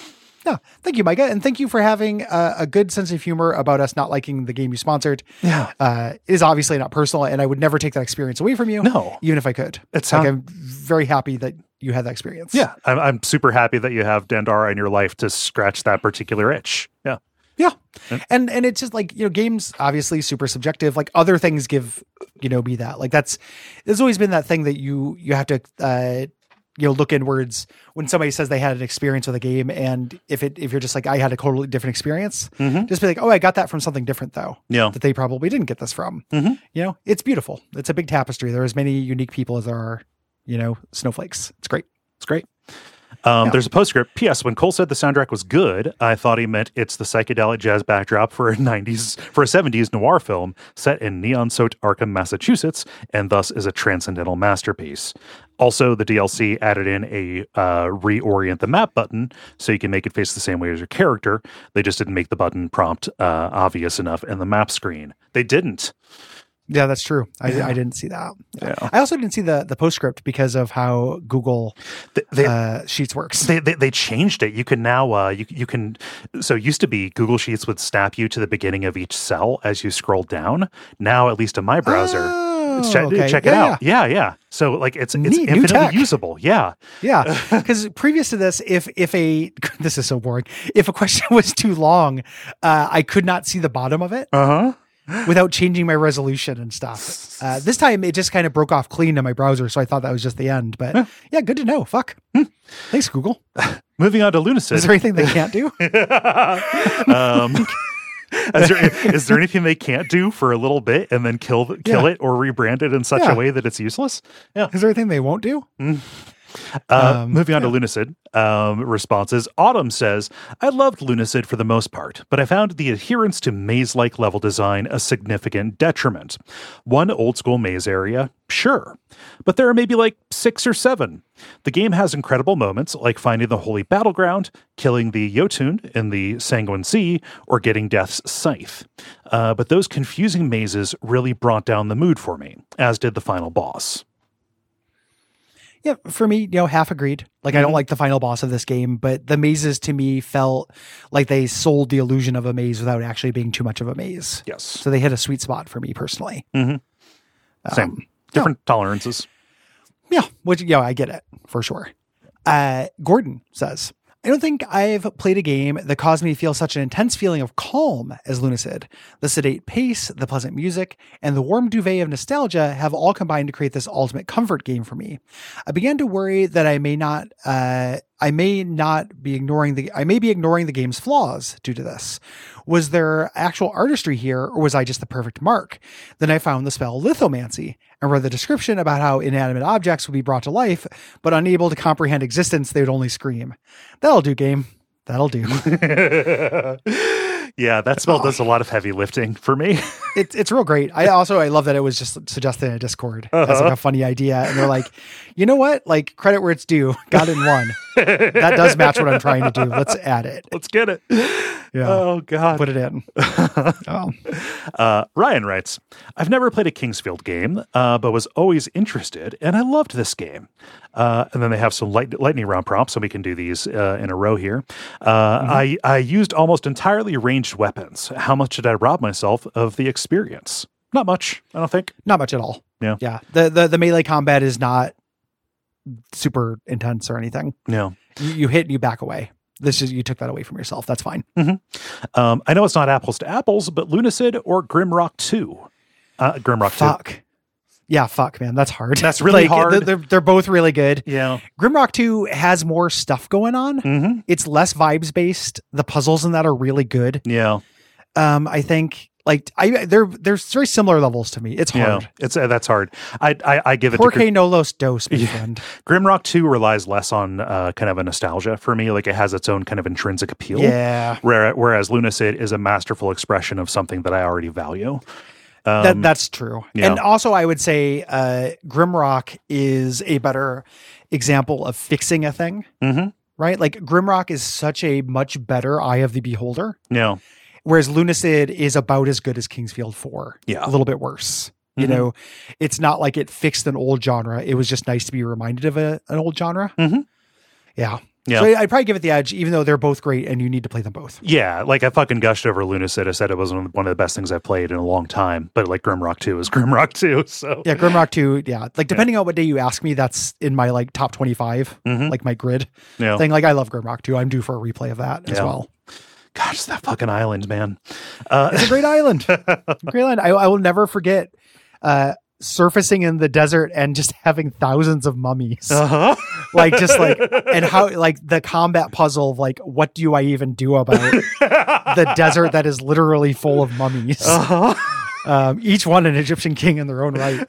Yeah. Thank you, Micah. And thank you for having a good sense of humor about us not liking the game you sponsored. Yeah. It is obviously not personal, and I would never take that experience away from you. No. Even if I could. I'm very happy that you had that experience. Yeah. I'm super happy that you have Dandara in your life to scratch that particular itch. Yeah. Yeah. And it's just like, games obviously super subjective. Like other things give, me that. Like there's always been that thing that you have to look inwards when somebody says they had an experience with a game. And if you're just like, I had a totally different experience, just be like, oh, I got that from something different though. Yeah. That they probably didn't get this from. It's beautiful. It's a big tapestry. There are as many unique people as there are, snowflakes. It's great. It's great. There's a postscript. P.S. When Cole said the soundtrack was good, I thought he meant it's the psychedelic jazz backdrop for a 70s noir film set in neon-soaked Arkham, Massachusetts, and thus is a transcendental masterpiece. Also, the DLC added in a reorient the map button so you can make it face the same way as your character. They just didn't make the button prompt obvious enough in the map screen. They didn't. Yeah, that's true. I didn't see that. Yeah. I also didn't see the postscript because of how Google Sheets works. They changed it. You can now you can. So it used to be Google Sheets would snap you to the beginning of each cell as you scroll down. Now, at least in my browser, check it out. Yeah. So like it's Neat, infinitely usable. Yeah. Yeah. Because previous to this, if this is so boring. If a question was too long, I could not see the bottom of it. Without changing my resolution and stuff. This time it just kind of broke off clean in my browser, so I thought that was just the end. But yeah, good to know. Fuck. Thanks, Google. Moving on to Lunacid. Is there anything they can't do? Is there anything they can't do for a little bit and then kill it or rebrand it in such a way that it's useless? Yeah. Is there anything they won't do? Moving on to Lunacid responses. Autumn says, I loved Lunacid for the most part, but I found the adherence to maze-like level design a significant detriment. One old school maze area, sure, but there are maybe like 6 or 7. The game has incredible moments like finding the Holy Battleground, killing the Jotun in the Sanguine Sea, or getting Death's Scythe. But those confusing mazes really brought down the mood for me, as did the final boss. Yeah, for me, half agreed. Like, I don't like the final boss of this game, but the mazes to me felt like they sold the illusion of a maze without actually being too much of a maze. Yes. So they hit a sweet spot for me personally. Same. Different tolerances. Yeah, I get it for sure. Gordon says, I don't think I've played a game that caused me to feel such an intense feeling of calm as Lunacid. The sedate pace, the pleasant music, and the warm duvet of nostalgia have all combined to create this ultimate comfort game for me. I began to worry that I may be ignoring the game's flaws due to this. Was there actual artistry here, or was I just the perfect mark? Then I found the spell Lithomancy and read the description about how inanimate objects would be brought to life, but unable to comprehend existence, they would only scream. That'll do, game. That'll do. Yeah, that spell does a lot of heavy lifting for me. It's real great. I love that it was just suggested in a Discord as like a funny idea. And they're like, you know what? Like, credit where it's due. Got it in one. That does match what I'm trying to do. Let's add it. Let's get it. Yeah. Oh, God. Put it in. Ryan writes, I've never played a Kingsfield game, but was always interested, and I loved this game. And then they have some lightning round prompts, so we can do these in a row here. I used almost entirely ranged weapons. How much did I rob myself of the experience? Not much, I don't think. Not much at all. Yeah. Yeah. The melee combat is not super intense or anything. No. You hit and you back away. You took that away from yourself. That's fine. I know it's not apples to apples, but Lunacid or Grimrock 2? Grimrock 2. Fuck. Yeah, fuck, man. That's hard. That's really hard. They're both really good. Yeah. Grimrock 2 has more stuff going on. It's less vibes based. The puzzles in that are really good. Yeah. I think there's very similar levels to me. It's hard. Yeah, that's hard. I give it Porque Nolos Dos, my friend. Grimrock 2 relies less on kind of a nostalgia for me. Like, it has its own kind of intrinsic appeal. Yeah. Whereas Lunacid is a masterful expression of something that I already value. That's true. Yeah. And also I would say Grimrock is a better example of fixing a thing. Right? Like, Grimrock is such a much better eye of the beholder. Yeah. Whereas Lunacid is about as good as Kingsfield 4. Yeah. A little bit worse. You know, it's not like it fixed an old genre. It was just nice to be reminded of an old genre. Yeah. Yeah. So I'd probably give it the edge, even though they're both great and you need to play them both. Yeah, like I fucking gushed over Lunacid. I said it was one of the best things I've played in a long time. But like Grimrock 2 is Grimrock 2. So yeah, Grimrock 2. Yeah, like depending on what day you ask me, that's in my like top 25, like my grid thing. Like I love Grimrock 2. I'm due for a replay of that as well. Gosh, that fucking island, man. It's a great island. Great island. I will never forget surfacing in the desert and just having thousands of mummies. Like just like, and how like the combat puzzle of like, what do I even do about the desert that is literally full of mummies? Each one an Egyptian king in their own right.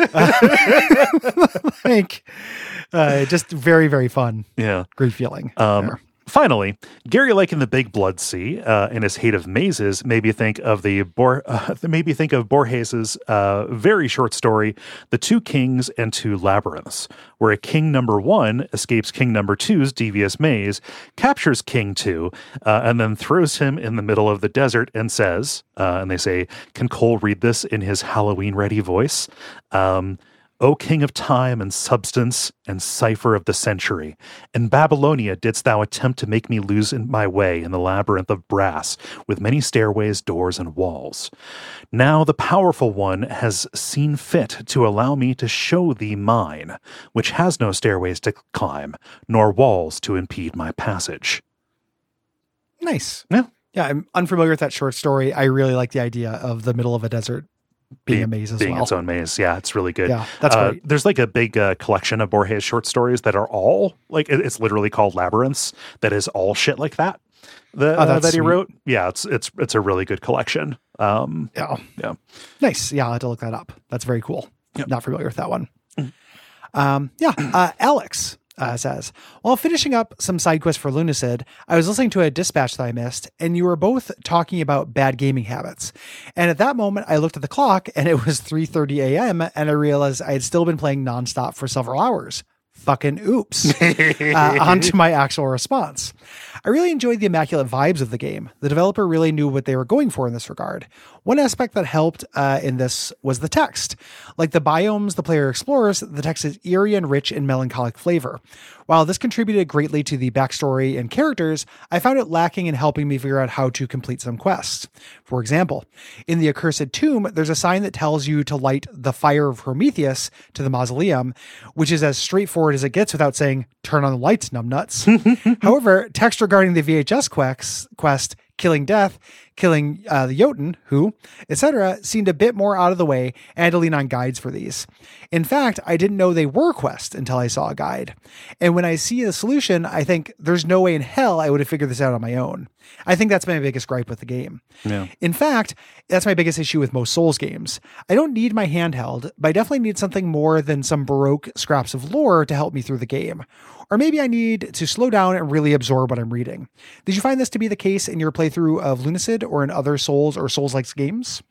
Like, just very, very fun. Yeah. Great feeling. Finally, Gary Lake in the Big Blood Sea and his hate of mazes made me think of Borges's very short story, The Two Kings and Two Labyrinths, where a king number 1 escapes king number 2's devious maze, captures king 2, and then throws him in the middle of the desert and says, and they say, can Cole read this in his Halloween-ready voice? O King of time and substance and cipher of the century, in Babylonia didst thou attempt to make me lose my way in the labyrinth of brass, with many stairways, doors, and walls. Now the powerful one has seen fit to allow me to show thee mine, which has no stairways to climb, nor walls to impede my passage. Nice. Yeah. Yeah, I'm unfamiliar with that short story. I really like the idea of the middle of a desert being a maze as being well. Its own maze. Yeah, it's really good. Yeah, that's great. There's like a big collection of Borges short stories that are all like, it's literally called Labyrinths, that is all shit like that. That he wrote. Yeah, it's a really good collection. Yeah. Nice. Yeah, I'll have to look that up. That's very cool. Yep. Not familiar with that one. Alex says, while finishing up some side quests for Lunacid, I was listening to a dispatch that I missed, and you were both talking about bad gaming habits. And at that moment, I looked at the clock, and it was 3:30 a.m., and I realized I had still been playing nonstop for several hours. Fucking oops. On to my actual response. I really enjoyed the immaculate vibes of the game. The developer really knew what they were going for in this regard. One aspect that helped in this was the text. Like the biomes the player explores, the text is eerie and rich in melancholic flavor. While this contributed greatly to the backstory and characters, I found it lacking in helping me figure out how to complete some quests. For example, in the Accursed Tomb, there's a sign that tells you to light the fire of Prometheus to the mausoleum, which is as straightforward as it gets without saying, turn on the lights, numbnuts. However, text regarding the VHS quest, killing Death, killing the Jotun, etc., seemed a bit more out of the way, and I had to lean on guides for these. In fact, I didn't know they were quests until I saw a guide. And when I see the solution, I think there's no way in hell I would have figured this out on my own. I think that's my biggest gripe with the game. Yeah. In fact, that's my biggest issue with most Souls games. I don't need my handheld, but I definitely need something more than some baroque scraps of lore to help me through the game. Or maybe I need to slow down and really absorb what I'm reading. Did you find this to be the case in your playthrough of Lunacid or in other Souls or Souls-like games?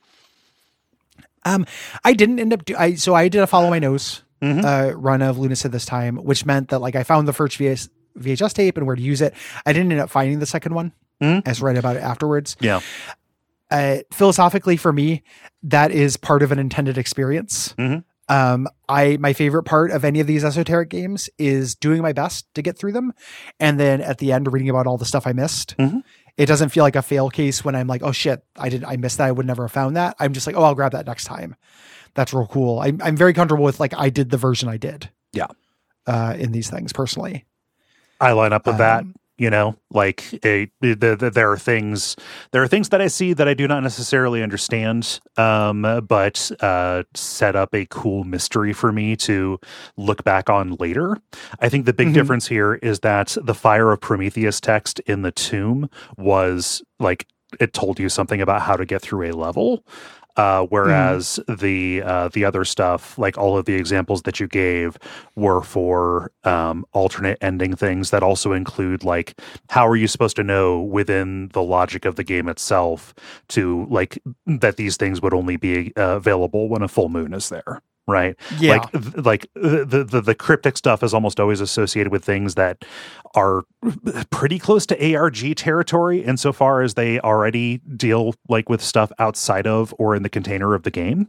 I didn't end up so I did a follow my nose run of Lunacid this time, which meant that like I found the first VHS tape and where to use it. I didn't end up finding the second one. I read about it afterwards. Yeah. Philosophically for me, that is part of an intended experience. My favorite part of any of these esoteric games is doing my best to get through them. And then at the end, reading about all the stuff I missed. It doesn't feel like a fail case when I'm like, oh shit, I missed that. I would never have found that. I'm just like, oh, I'll grab that next time. That's real cool. I'm very comfortable with like, I did the version I did. Yeah. In these things personally. I line up with that. You know, like there are things that I see that I do not necessarily understand, but set up a cool mystery for me to look back on later. I think the big difference here is that the Fire of Prometheus text in the tomb was like, it told you something about how to get through a level. Whereas the other stuff, like all of the examples that you gave, were for alternate ending things that also include like, how are you supposed to know within the logic of the game itself to like that these things would only be available when a full moon is there. Right. Yeah. Like the cryptic stuff is almost always associated with things that are pretty close to ARG territory insofar as they already deal like with stuff outside of or in the container of the game.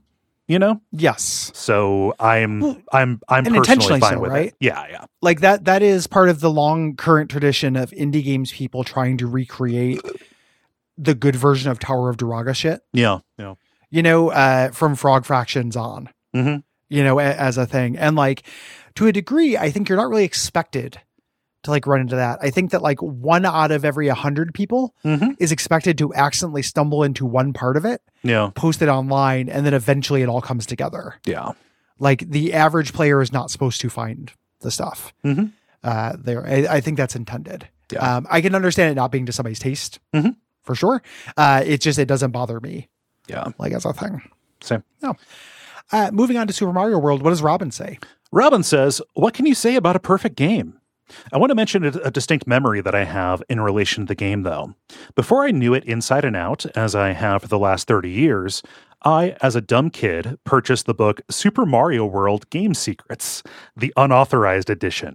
Yes. So I'm personally intentionally fine so, with right? it. Yeah. Like that is part of the long current tradition of indie games people trying to recreate the good version of Tower of Duraga shit. Yeah. From Frog Fractions on, Mm-hmm. As a thing. And like, to a degree, I think you're not really expected to like run into that. I think that like 1 out of every 100 people is expected to accidentally stumble into one part of it, post it online, and then eventually it all comes together. Yeah. Like the average player is not supposed to find the stuff there. I think that's intended. Yeah. I can understand it not being to somebody's taste for sure. It doesn't bother me. Yeah. Like as a thing. Same. No. Moving on to Super Mario World. What does Robin say? Robin says, what can you say about a perfect game? I want to mention a distinct memory that I have in relation to the game, though. Before I knew it inside and out, as I have for the last 30 years, I, as a dumb kid, purchased the book Super Mario World Game Secrets, the unauthorized edition.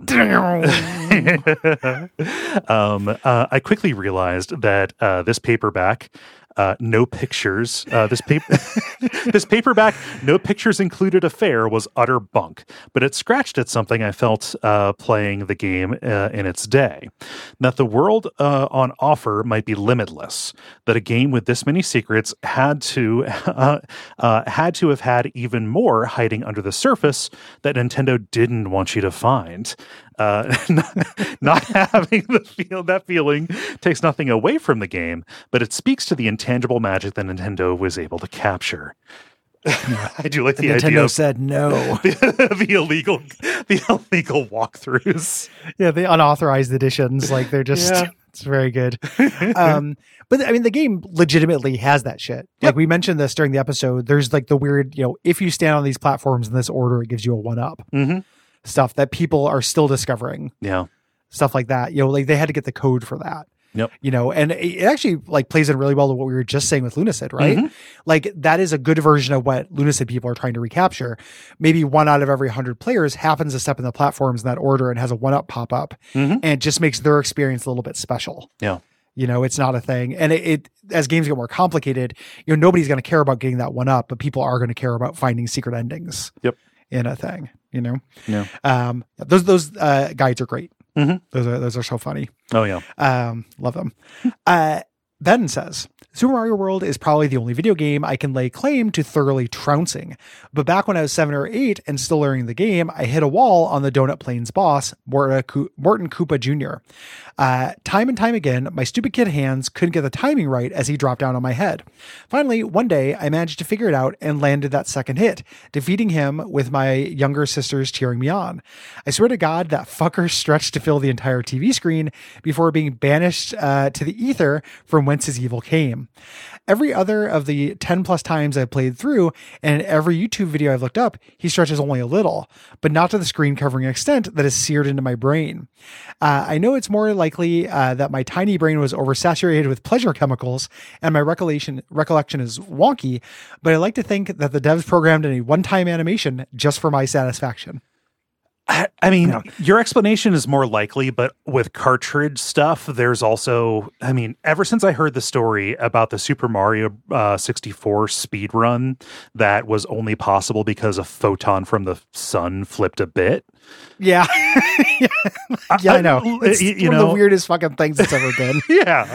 I quickly realized that this paperback... no pictures. This paperback, no pictures included affair was utter bunk, but it scratched at something I felt playing the game in its day. That the world on offer might be limitless. That a game with this many secrets had to have had even more hiding under the surface that Nintendo didn't want you to find. Not having that feeling takes nothing away from the game, but it speaks to the intangible magic that Nintendo was able to capture. I do like the Nintendo idea of said no. the illegal walkthroughs. Yeah, the unauthorized editions, like they're just it's very good. But I mean, the game legitimately has that shit. Yep. Like we mentioned this during the episode. There's like the weird, if you stand on these platforms in this order, it gives you a 1-up. Stuff that people are still discovering. Yeah. Stuff like that. Like they had to get the code for that. Yep. And it actually like plays in really well to what we were just saying with Lunacid, right? Like that is a good version of what Lunacid people are trying to recapture. Maybe 1 out of every 100 players happens to step in the platforms in that order and has a 1-up pop up, and it just makes their experience a little bit special. Yeah. It's not a thing. And it as games get more complicated, nobody's going to care about getting that 1-up, but people are going to care about finding secret endings. Yep. In a thing, Yeah. Those guides are great. Those are so funny. Oh yeah. Love them. Ben says, Super Mario World is probably the only video game I can lay claim to thoroughly trouncing. But back when I was 7 or 8 and still learning the game, I hit a wall on the Donut Plains boss, Morton Koopa Jr. Time and time again, my stupid kid hands couldn't get the timing right as he dropped down on my head. Finally, one day, I managed to figure it out and landed that second hit, defeating him with my younger sisters cheering me on. I swear to God, that fucker stretched to fill the entire TV screen before being banished to the ether from whence his evil came. Every other of the 10 plus times I've played through and every YouTube video I've looked up, he stretches only a little, but not to the screen covering extent that is seared into my brain. I know it's more likely that my tiny brain was oversaturated with pleasure chemicals and my recollection is wonky, but I like to think that the devs programmed in a one-time animation just for my satisfaction. I mean, your explanation is more likely, but with cartridge stuff, there's also, ever since I heard the story about the Super Mario 64 speed run that was only possible because a photon from the sun flipped a bit. Yeah. I know. It's one of the weirdest fucking things that's ever been. Yeah.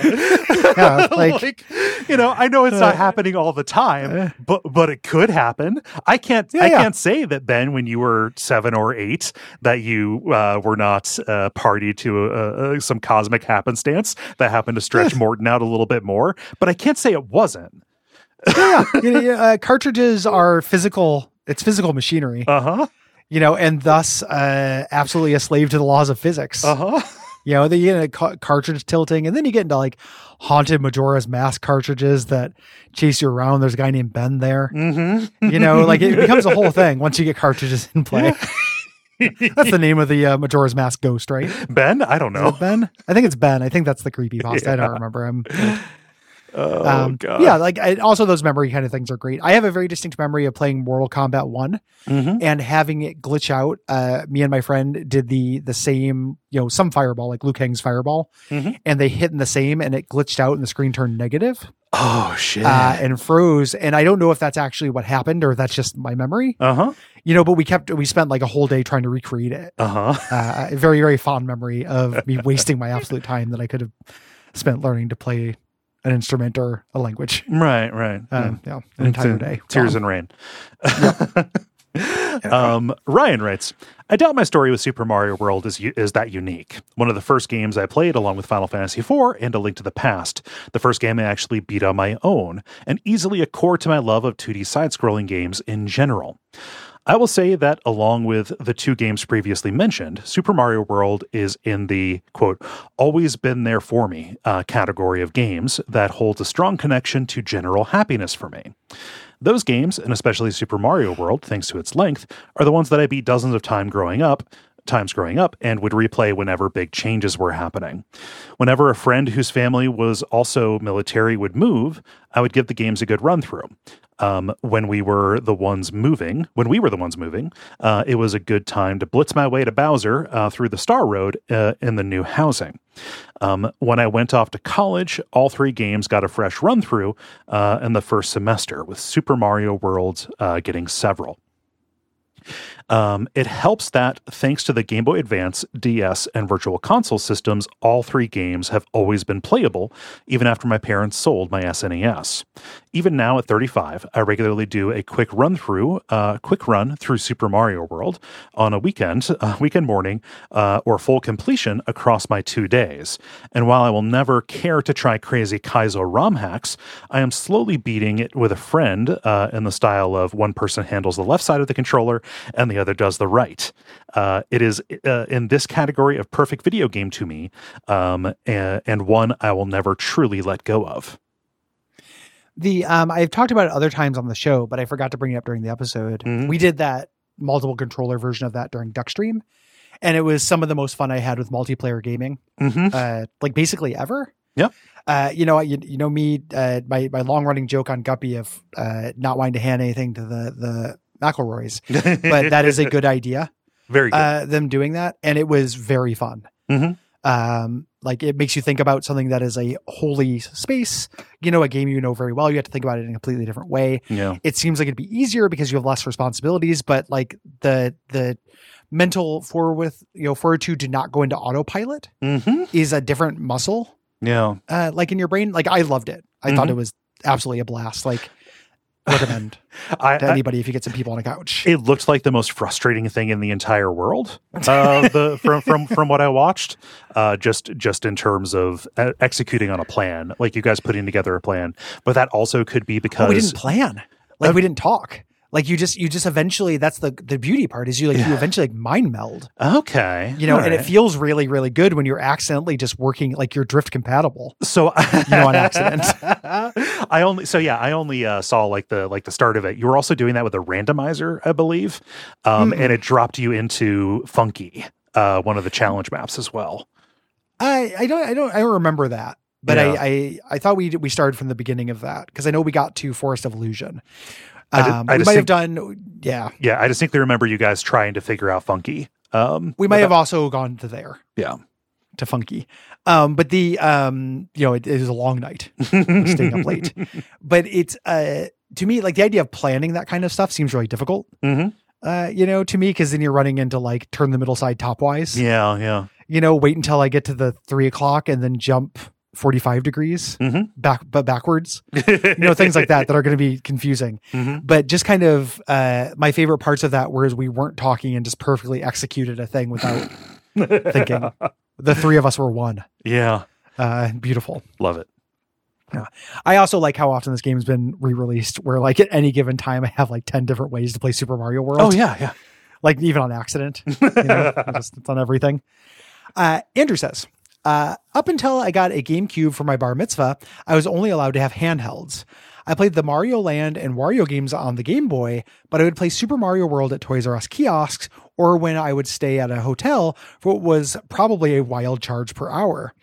I know it's not happening all the time, but it could happen. I can't say that, Ben, when you were 7 or 8, that you were not party to some cosmic happenstance that happened to stretch Morton out a little bit more, but I can't say it wasn't. Cartridges are physical. It's physical machinery. And thus absolutely a slave to the laws of physics. They get into cartridge tilting, and then you get into like haunted Majora's Mask cartridges that chase you around. There's a guy named Ben there. It becomes a whole thing once you get cartridges in play. That's the name of the Majora's Mask ghost, right? Ben? I don't know. Ben? I think it's Ben. I think that's the creepypasta. I don't remember him. Oh, God. Yeah, like also those memory kind of things are great. I have a very distinct memory of playing Mortal Kombat 1 and having it glitch out. Me and my friend did the same, some fireball, like Liu Kang's fireball, and they hit in the same and it glitched out and the screen turned negative. Oh, shit. And froze. And I don't know if that's actually what happened or that's just my memory. Uh-huh. But we spent like a whole day trying to recreate it. Uh-huh. A very, very fond memory of me wasting my absolute time that I could have spent learning to play an instrument or a language. Right. An entire day. Tears and rain. Ryan writes, I doubt my story with Super Mario World is that unique. One of the first games I played along with Final Fantasy IV and A Link to the Past. The first game I actually beat on my own, and easily a core to my love of 2D side-scrolling games in general. I will say that along with the two games previously mentioned, Super Mario World is in the, quote, always been there for me category of games that holds a strong connection to general happiness for me. Those games, and especially Super Mario World, thanks to its length, are the ones that I beat dozens of times growing up and would replay whenever big changes were happening. Whenever a friend whose family was also military would move, I would give the games a good run through. When we were the ones moving, it was a good time to blitz my way to Bowser through the Star Road in the new housing. When I went off to college, all three games got a fresh run through in the first semester, with Super Mario World getting several. It helps that, thanks to the Game Boy Advance, DS, and Virtual Console systems, all three games have always been playable, even after my parents sold my SNES. Even now at 35, I regularly do a quick run through Super Mario World on a weekend morning, or full completion across my 2 days. And while I will never care to try crazy Kaizo ROM hacks, I am slowly beating it with a friend in the style of one person handles the left side of the controller and the other does the right. It is in this category of perfect video game to me, and one I will never truly let go of. I've talked about it other times on the show, but I forgot to bring it up during the episode. We did that multiple controller version of that during Duckstream, and it was some of the most fun I had with multiplayer gaming, like basically ever. Yep. Me, my long running joke on Guppy of not wanting to hand anything to the McElroys, but that is a good idea. Very good. Them doing that, and it was very fun. Like it makes you think about something that is a holy space, a game you know very well. You have to think about it in a completely different way. Yeah. It seems like it'd be easier because you have less responsibilities, but like the mental fortitude to not go into autopilot is a different muscle. Yeah. Like in your brain, like I loved it. I thought it was absolutely a blast. Like recommend to anybody if you get some people on a couch. It looked like the most frustrating thing in the entire world. From what I watched, just in terms of executing on a plan, like you guys putting together a plan, but that also could be because we didn't plan, like we didn't talk. Like you just eventually, that's the beauty part is you eventually like mind meld. Okay. And it feels really, really good when you're accidentally just working, like you're drift compatible. So, on accident. I only saw like the start of it. You were also doing that with a randomizer, I believe. And it dropped you into Funky, one of the challenge maps as well. I don't remember that. But yeah. I thought we started from the beginning of that because I know we got to Forest of Illusion. I might have done, yeah. Yeah, I distinctly remember you guys trying to figure out Funky. We might have also gone to there. Yeah. To Funky. But it is a long night staying up late. But it's, to me, like the idea of planning that kind of stuff seems really difficult. To me, because then you're running into like turn the middle side topwise. Yeah. Wait until I get to the 3 o'clock and then jump 45 degrees backwards, things like that are going to be confusing. But just kind of my favorite parts of that were we weren't talking and just perfectly executed a thing without thinking. The three of us were one. Yeah. Beautiful. Love it. Yeah. I also like how often this game's been re-released where like at any given time I have like 10 different ways to play Super Mario World. Oh yeah. Like even on accident, it's on everything. Andrew says, up until I got a GameCube for my bar mitzvah, I was only allowed to have handhelds. I played the Mario Land and Wario games on the Game Boy, but I would play Super Mario World at Toys R Us kiosks or when I would stay at a hotel for what was probably a wild charge per hour.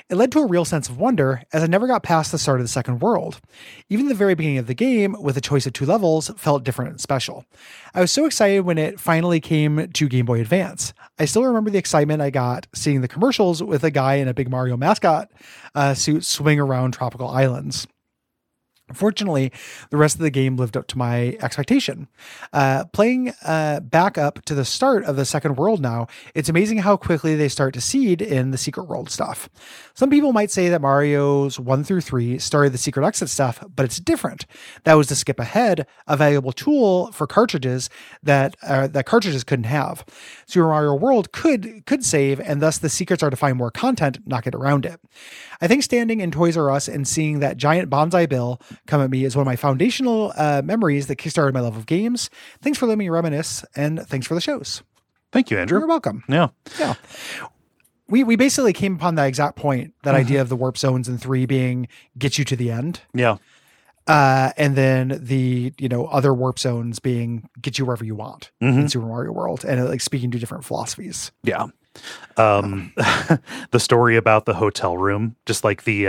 It led to a real sense of wonder, as I never got past the start of the second world. Even the very beginning of the game, with a choice of 2 levels, felt different and special. I was so excited when it finally came to Game Boy Advance. I still remember the excitement I got seeing the commercials with a guy in a big Mario mascot suit swimming around tropical islands. Fortunately, the rest of the game lived up to my expectation. Playing back up to the start of the second world now, it's amazing how quickly they start to seed in the secret world stuff. Some people might say that Mario's 1 through 3 started the secret exit stuff, but it's different. That was to skip ahead, a valuable tool for cartridges that cartridges couldn't have. Super Mario World could save, and thus the secrets are to find more content, not get around it. I think standing in Toys R Us and seeing that giant bonsai bill come at me is one of my foundational memories that kickstarted my love of games. Thanks for letting me reminisce, and thanks for the shows. Thank you, Andrew. You're welcome. Yeah. We basically came upon that exact point, that idea of the warp zones in 3 being get you to the end. Yeah. And then the, other warp zones being get you wherever you want in Super Mario World, and like speaking to different philosophies. Yeah. The story about the hotel room, just like the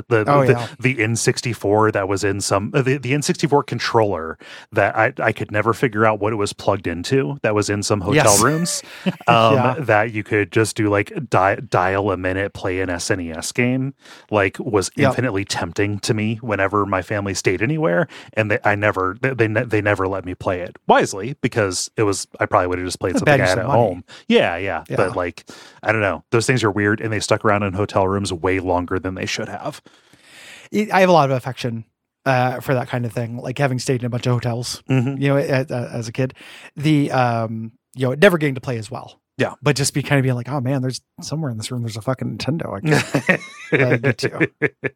N64 that was in the N64 controller that I could never figure out what it was plugged into, that was in some hotel rooms, that you could just do like dial a minute, play an SNES game, like was infinitely tempting to me whenever my family stayed anywhere, and they never let me play it wisely, because I probably would have just played something I had at home. Yeah. But like, I don't know. Those things are weird, and they stuck around in hotel rooms way longer than they should have. I have a lot of affection for that kind of thing, like having stayed in a bunch of hotels, as a kid. Never getting to play as well. Yeah. But just being like, oh man, there's somewhere in this room, there's a fucking Nintendo I get to.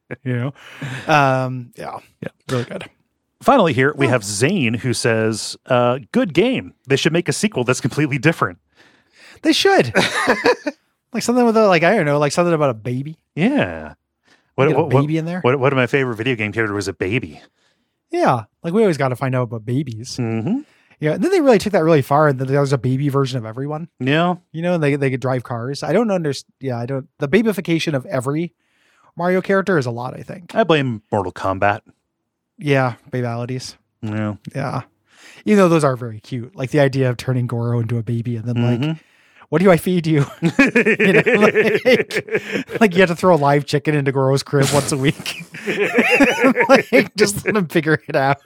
Really good. Finally here, we have Zane, who says, good game. They should make a sequel that's completely different. They should. Like something with something about a baby. Yeah. What baby in there? One of my favorite video game characters was a baby. Yeah. Like we always got to find out about babies. Mm-hmm. Yeah. And then they really took that really far, and then there was a baby version of everyone. Yeah. And they could drive cars. I don't understand. Yeah. The babification of every Mario character is a lot, I think. I blame Mortal Kombat. Yeah. Babalities. Yeah. Yeah. Even though those are very cute. Like the idea of turning Goro into a baby and then what do I feed you? Like you have to throw a live chicken into Goro's crib once a week. Just let him figure it out.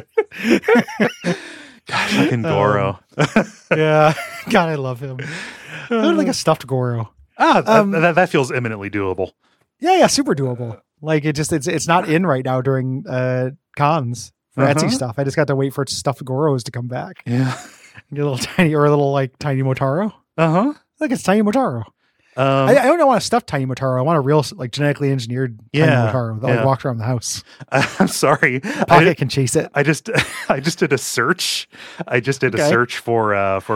God, fucking Goro. Yeah. God, I love him. I would like a stuffed Goro. That feels eminently doable. Yeah, super doable. Like it's not in right now during cons for Etsy stuff. I just got to wait for stuffed Goros to come back. Yeah. Get a little tiny tiny Motaro. Like it's Tiny Motaro. I don't want a stuffed Tiny Motaro. I want a real genetically engineered Tiny Motaro that walks around the house. I'm sorry. Pocket can chase it. I just did a search. A search for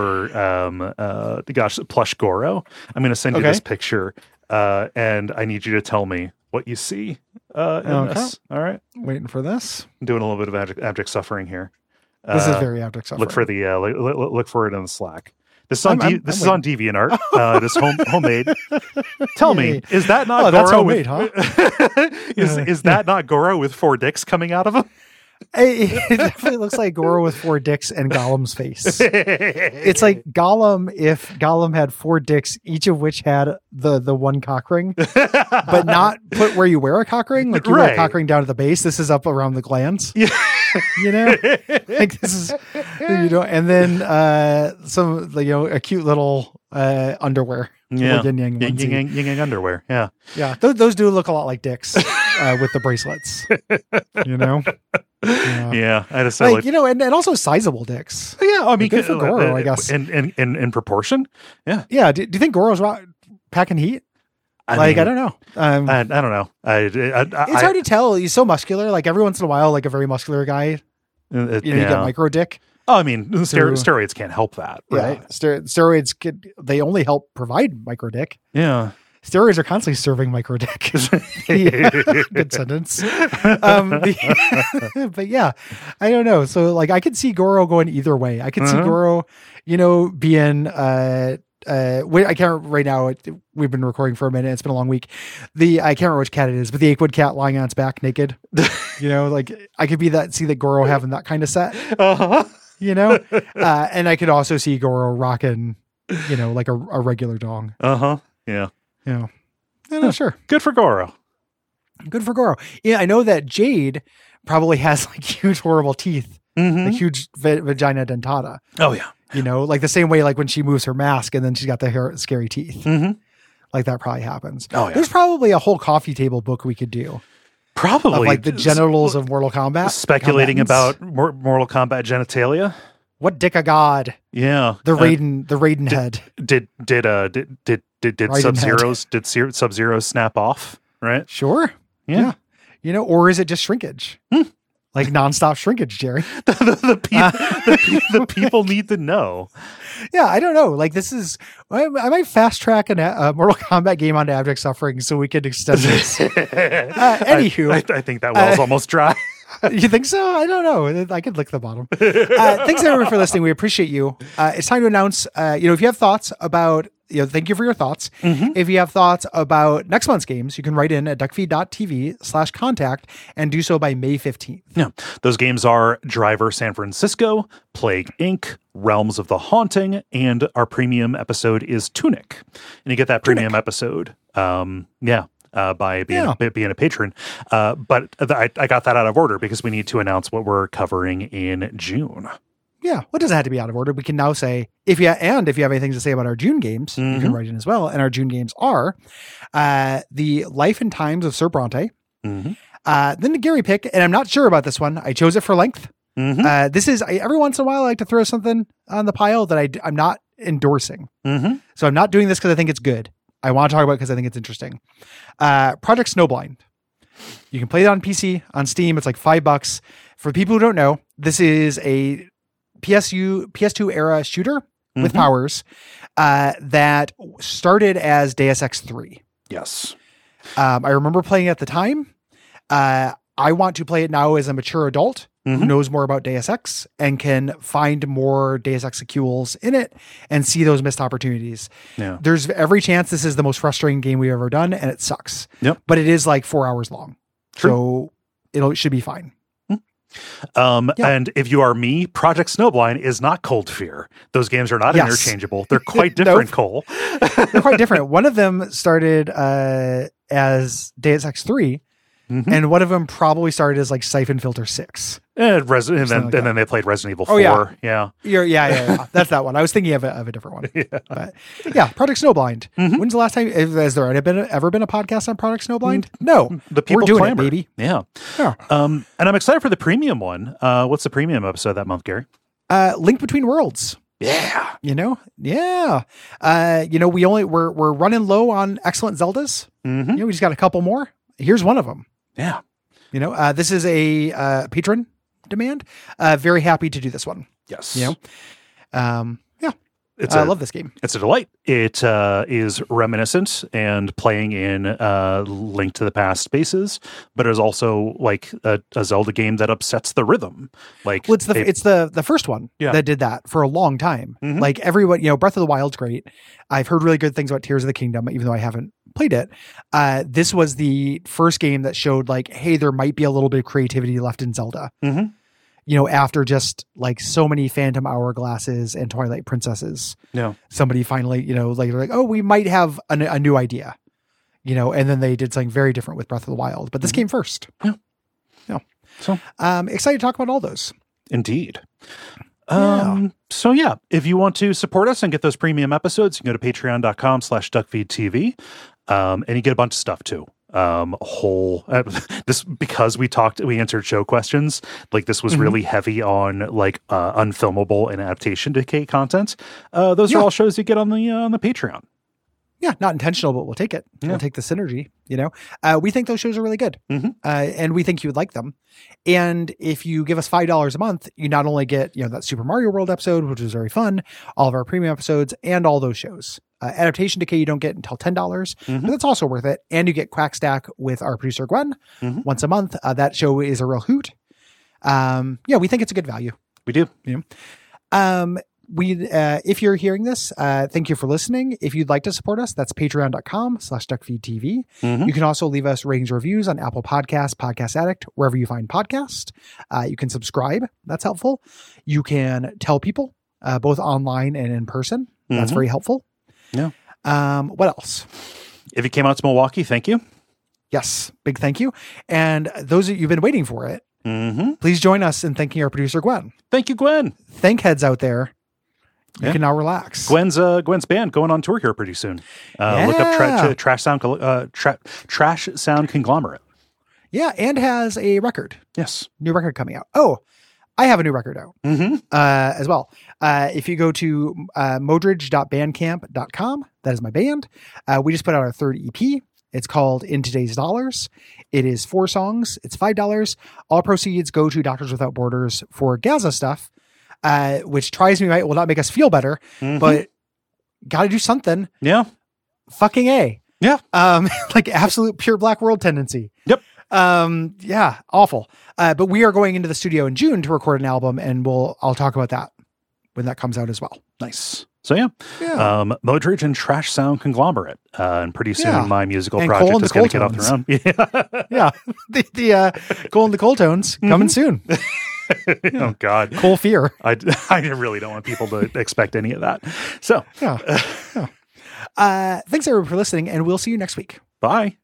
plush Goro. I'm going to send you this picture, and I need you to tell me what you see in this. All right. Waiting for this. I'm doing a little bit of abject suffering here. This is very abject suffering. Look for look for it in the Slack. This is on DeviantArt. It is homemade. Tell me, is that not Goro? That's homemade, huh? Is that not Goro with 4 dicks coming out of him? It definitely looks like Goro with 4 dicks and Gollum's face. It's like Gollum if Gollum had 4 dicks, each of which had the one cock ring, but not put where you wear a cock ring. Like you wear a cock ring down at the base. This is up around the glands. Yeah. Like this is, and then some, a cute little underwear. Yeah. Yin yang underwear. Yeah. Yeah. Those do look a lot like dicks with the bracelets, Yeah. I decided and also sizable dicks. Yeah. I mean, good for Goro, I guess. In proportion. Yeah. Yeah. Do you think Goro's packing heat? I don't know. I don't know. It's hard to tell. He's so muscular. Like every once in a while, like a very muscular guy, you get micro dick. Oh, I mean, steroids can't help that, right? Yeah. Steroids they only help provide micro dick. Yeah. Steroids are constantly serving micro dick. Good sentence. But yeah, I don't know. So I could see Goro going either way. I could see Goro, being I can't right now. We've been recording for a minute. It's been a long week. I can't remember which cat it is, but the Achewood cat lying on its back naked. Like I could see that Goro having that kind of set. Uh-huh. And I could also see Goro rocking, like a regular dong. Uh-huh. Yeah. Sure. Good for Goro. Good for Goro. Yeah, I know that Jade probably has like huge, horrible teeth, like huge vagina dentata. Oh yeah. Like the same way, like when she moves her mask and then she's got the scary teeth. Like that probably happens. Oh yeah. There's probably a whole coffee table book we could do. Probably. Of, like the genitals of Mortal Kombat. Speculating about Mortal Kombat genitalia. What dick of God? Yeah. The Raiden head. Did Sub-Zero's snap off? Right. Sure. Yeah. Or is it just shrinkage? Like nonstop shrinkage, Jerry. the people need to know. Yeah, I don't know. Like I might fast track a Mortal Kombat game onto Abject Suffering so we could extend this. Anywho. I think that well's almost dry. You think so? I don't know. I could lick the bottom. Thanks everyone for listening. We appreciate you. It's time to announce, if you have thoughts about, thank you for your thoughts. If you have thoughts about next month's games, you can write in at duckfeed.tv/contact and do so by May 15th. Yeah. Those games are Driver San Francisco, Plague Inc., Realms of the Haunting, and our premium episode is Tunic. And you get that premium episode. By being a patron. But I got that out of order because we need to announce what we're covering in June. Yeah. What doesn't have to be out of order? We can now say, if you have anything to say about our June games, you can write in as well. And our June games are The Life and Times of Sir Bronte. Then the Gary pick, and I'm not sure about this one. I chose it for length. This is, every once in a while, I like to throw something on the pile that I'm not endorsing. So I'm not doing this because I think it's good. I want to talk about it because I think it's interesting. Project Snowblind. You can play it on PC, on Steam. It's like $5. For people who don't know, this is a PS2 era shooter with powers that started as Deus Ex 3. Yes. I remember playing it at the time. I want to play it now as a mature adult who knows more about Deus Ex and can find more Deus Ex sequels in it and see those missed opportunities. Yeah. There's every chance this is the most frustrating game we've ever done, and it sucks. Yep. But it is like 4 hours long. True. So it should be fine. And if you are me, Project Snowblind is not Cold Fear. Those games are not interchangeable. They're quite different, Cole. They're quite different. One of them started as Deus Ex 3, and one of them probably started as like Siphon Filter 6. And then they played Resident Evil 4. Oh, yeah. Yeah. That's that one. I was thinking of a different one. But Project Snowblind. When's the last time? Has there ever been a podcast on Project Snowblind? No. The people We're doing clamor. it, baby. Yeah. And I'm excited for the premium one. What's the premium episode that month, Gary? Link Between Worlds. Yeah. Yeah. We're running low on excellent Zeldas. We just got a couple more. Here's one of them. Yeah. This is a patron demand. Very happy to do this one. Yes. I love this game. It's a delight. It is reminiscent and playing in Link to the Past spaces, but it is also like a Zelda game that upsets the rhythm. Like, well, it's the first one that did that for a long time. Like everyone, Breath of the Wild's great. I've heard really good things about Tears of the Kingdom, even though I haven't played it. This was the first game that showed like, hey, there might be a little bit of creativity left in Zelda. After just like so many Phantom Hourglasses and Twilight Princesses, somebody finally, like, oh, we might have a new idea, and then they did something very different with Breath of the Wild, but this came first. So, excited to talk about all those. Indeed. If you want to support us and get those premium episodes, you can go to patreon.com/duckfeedtv. And you get a bunch of stuff too. This because we answered show questions. Like this was really heavy on like unfilmable and adaptation decay content. Those are all shows you get on the Patreon. Yeah, not intentional, but we'll take it. We'll take the synergy. We think those shows are really good, and we think you would like them. And if you give us $5 a month, you not only get that Super Mario World episode, which is very fun, all of our premium episodes, and all those shows. Adaptation Decay you don't get until $10, but that's also worth it. And you get Quackstack with our producer Gwen once a month. That show is a real hoot. We think it's a good value. We do. if you're hearing this, thank you for listening. If you'd like to support us, that's patreon.com/duckfeedtv. You can also leave us ratings, reviews on Apple Podcasts, Podcast Addict, wherever you find podcasts. You can subscribe. That's helpful. You can tell people, both online and in person. That's very helpful. Yeah. What else? If you came out to Milwaukee, thank you. Yes. Big thank you. And those of you've been waiting for it, please join us in thanking our producer, Gwen. Thank you, Gwen. Thank heads out there. You can now relax. Gwen's band going on tour here pretty soon. Look up Trash Sound Conglomerate. Yeah, and has a record. Yes. New record coming out. Oh, I have a new record out as well. If you go to modridge.bandcamp.com, that is my band. We just put out our third EP. It's called In Today's Dollars. It is 4 songs. It's $5. All proceeds go to Doctors Without Borders for Gaza stuff, which tries me right, will not make us feel better, but got to do something. Yeah. Fucking A. Yeah. Like absolute pure black world tendency. Yep. Yeah, awful. But we are going into the studio in June to record an album, and I'll talk about that when that comes out as well. Nice. So yeah. Modridge and Trash Sound Conglomerate. And pretty soon my musical and project is going to get off the ground. Yeah. The Cole and the Cold Tones coming soon. Oh God. Cole Fear. I really don't want people to expect any of that. So thanks everyone for listening, and we'll see you next week. Bye.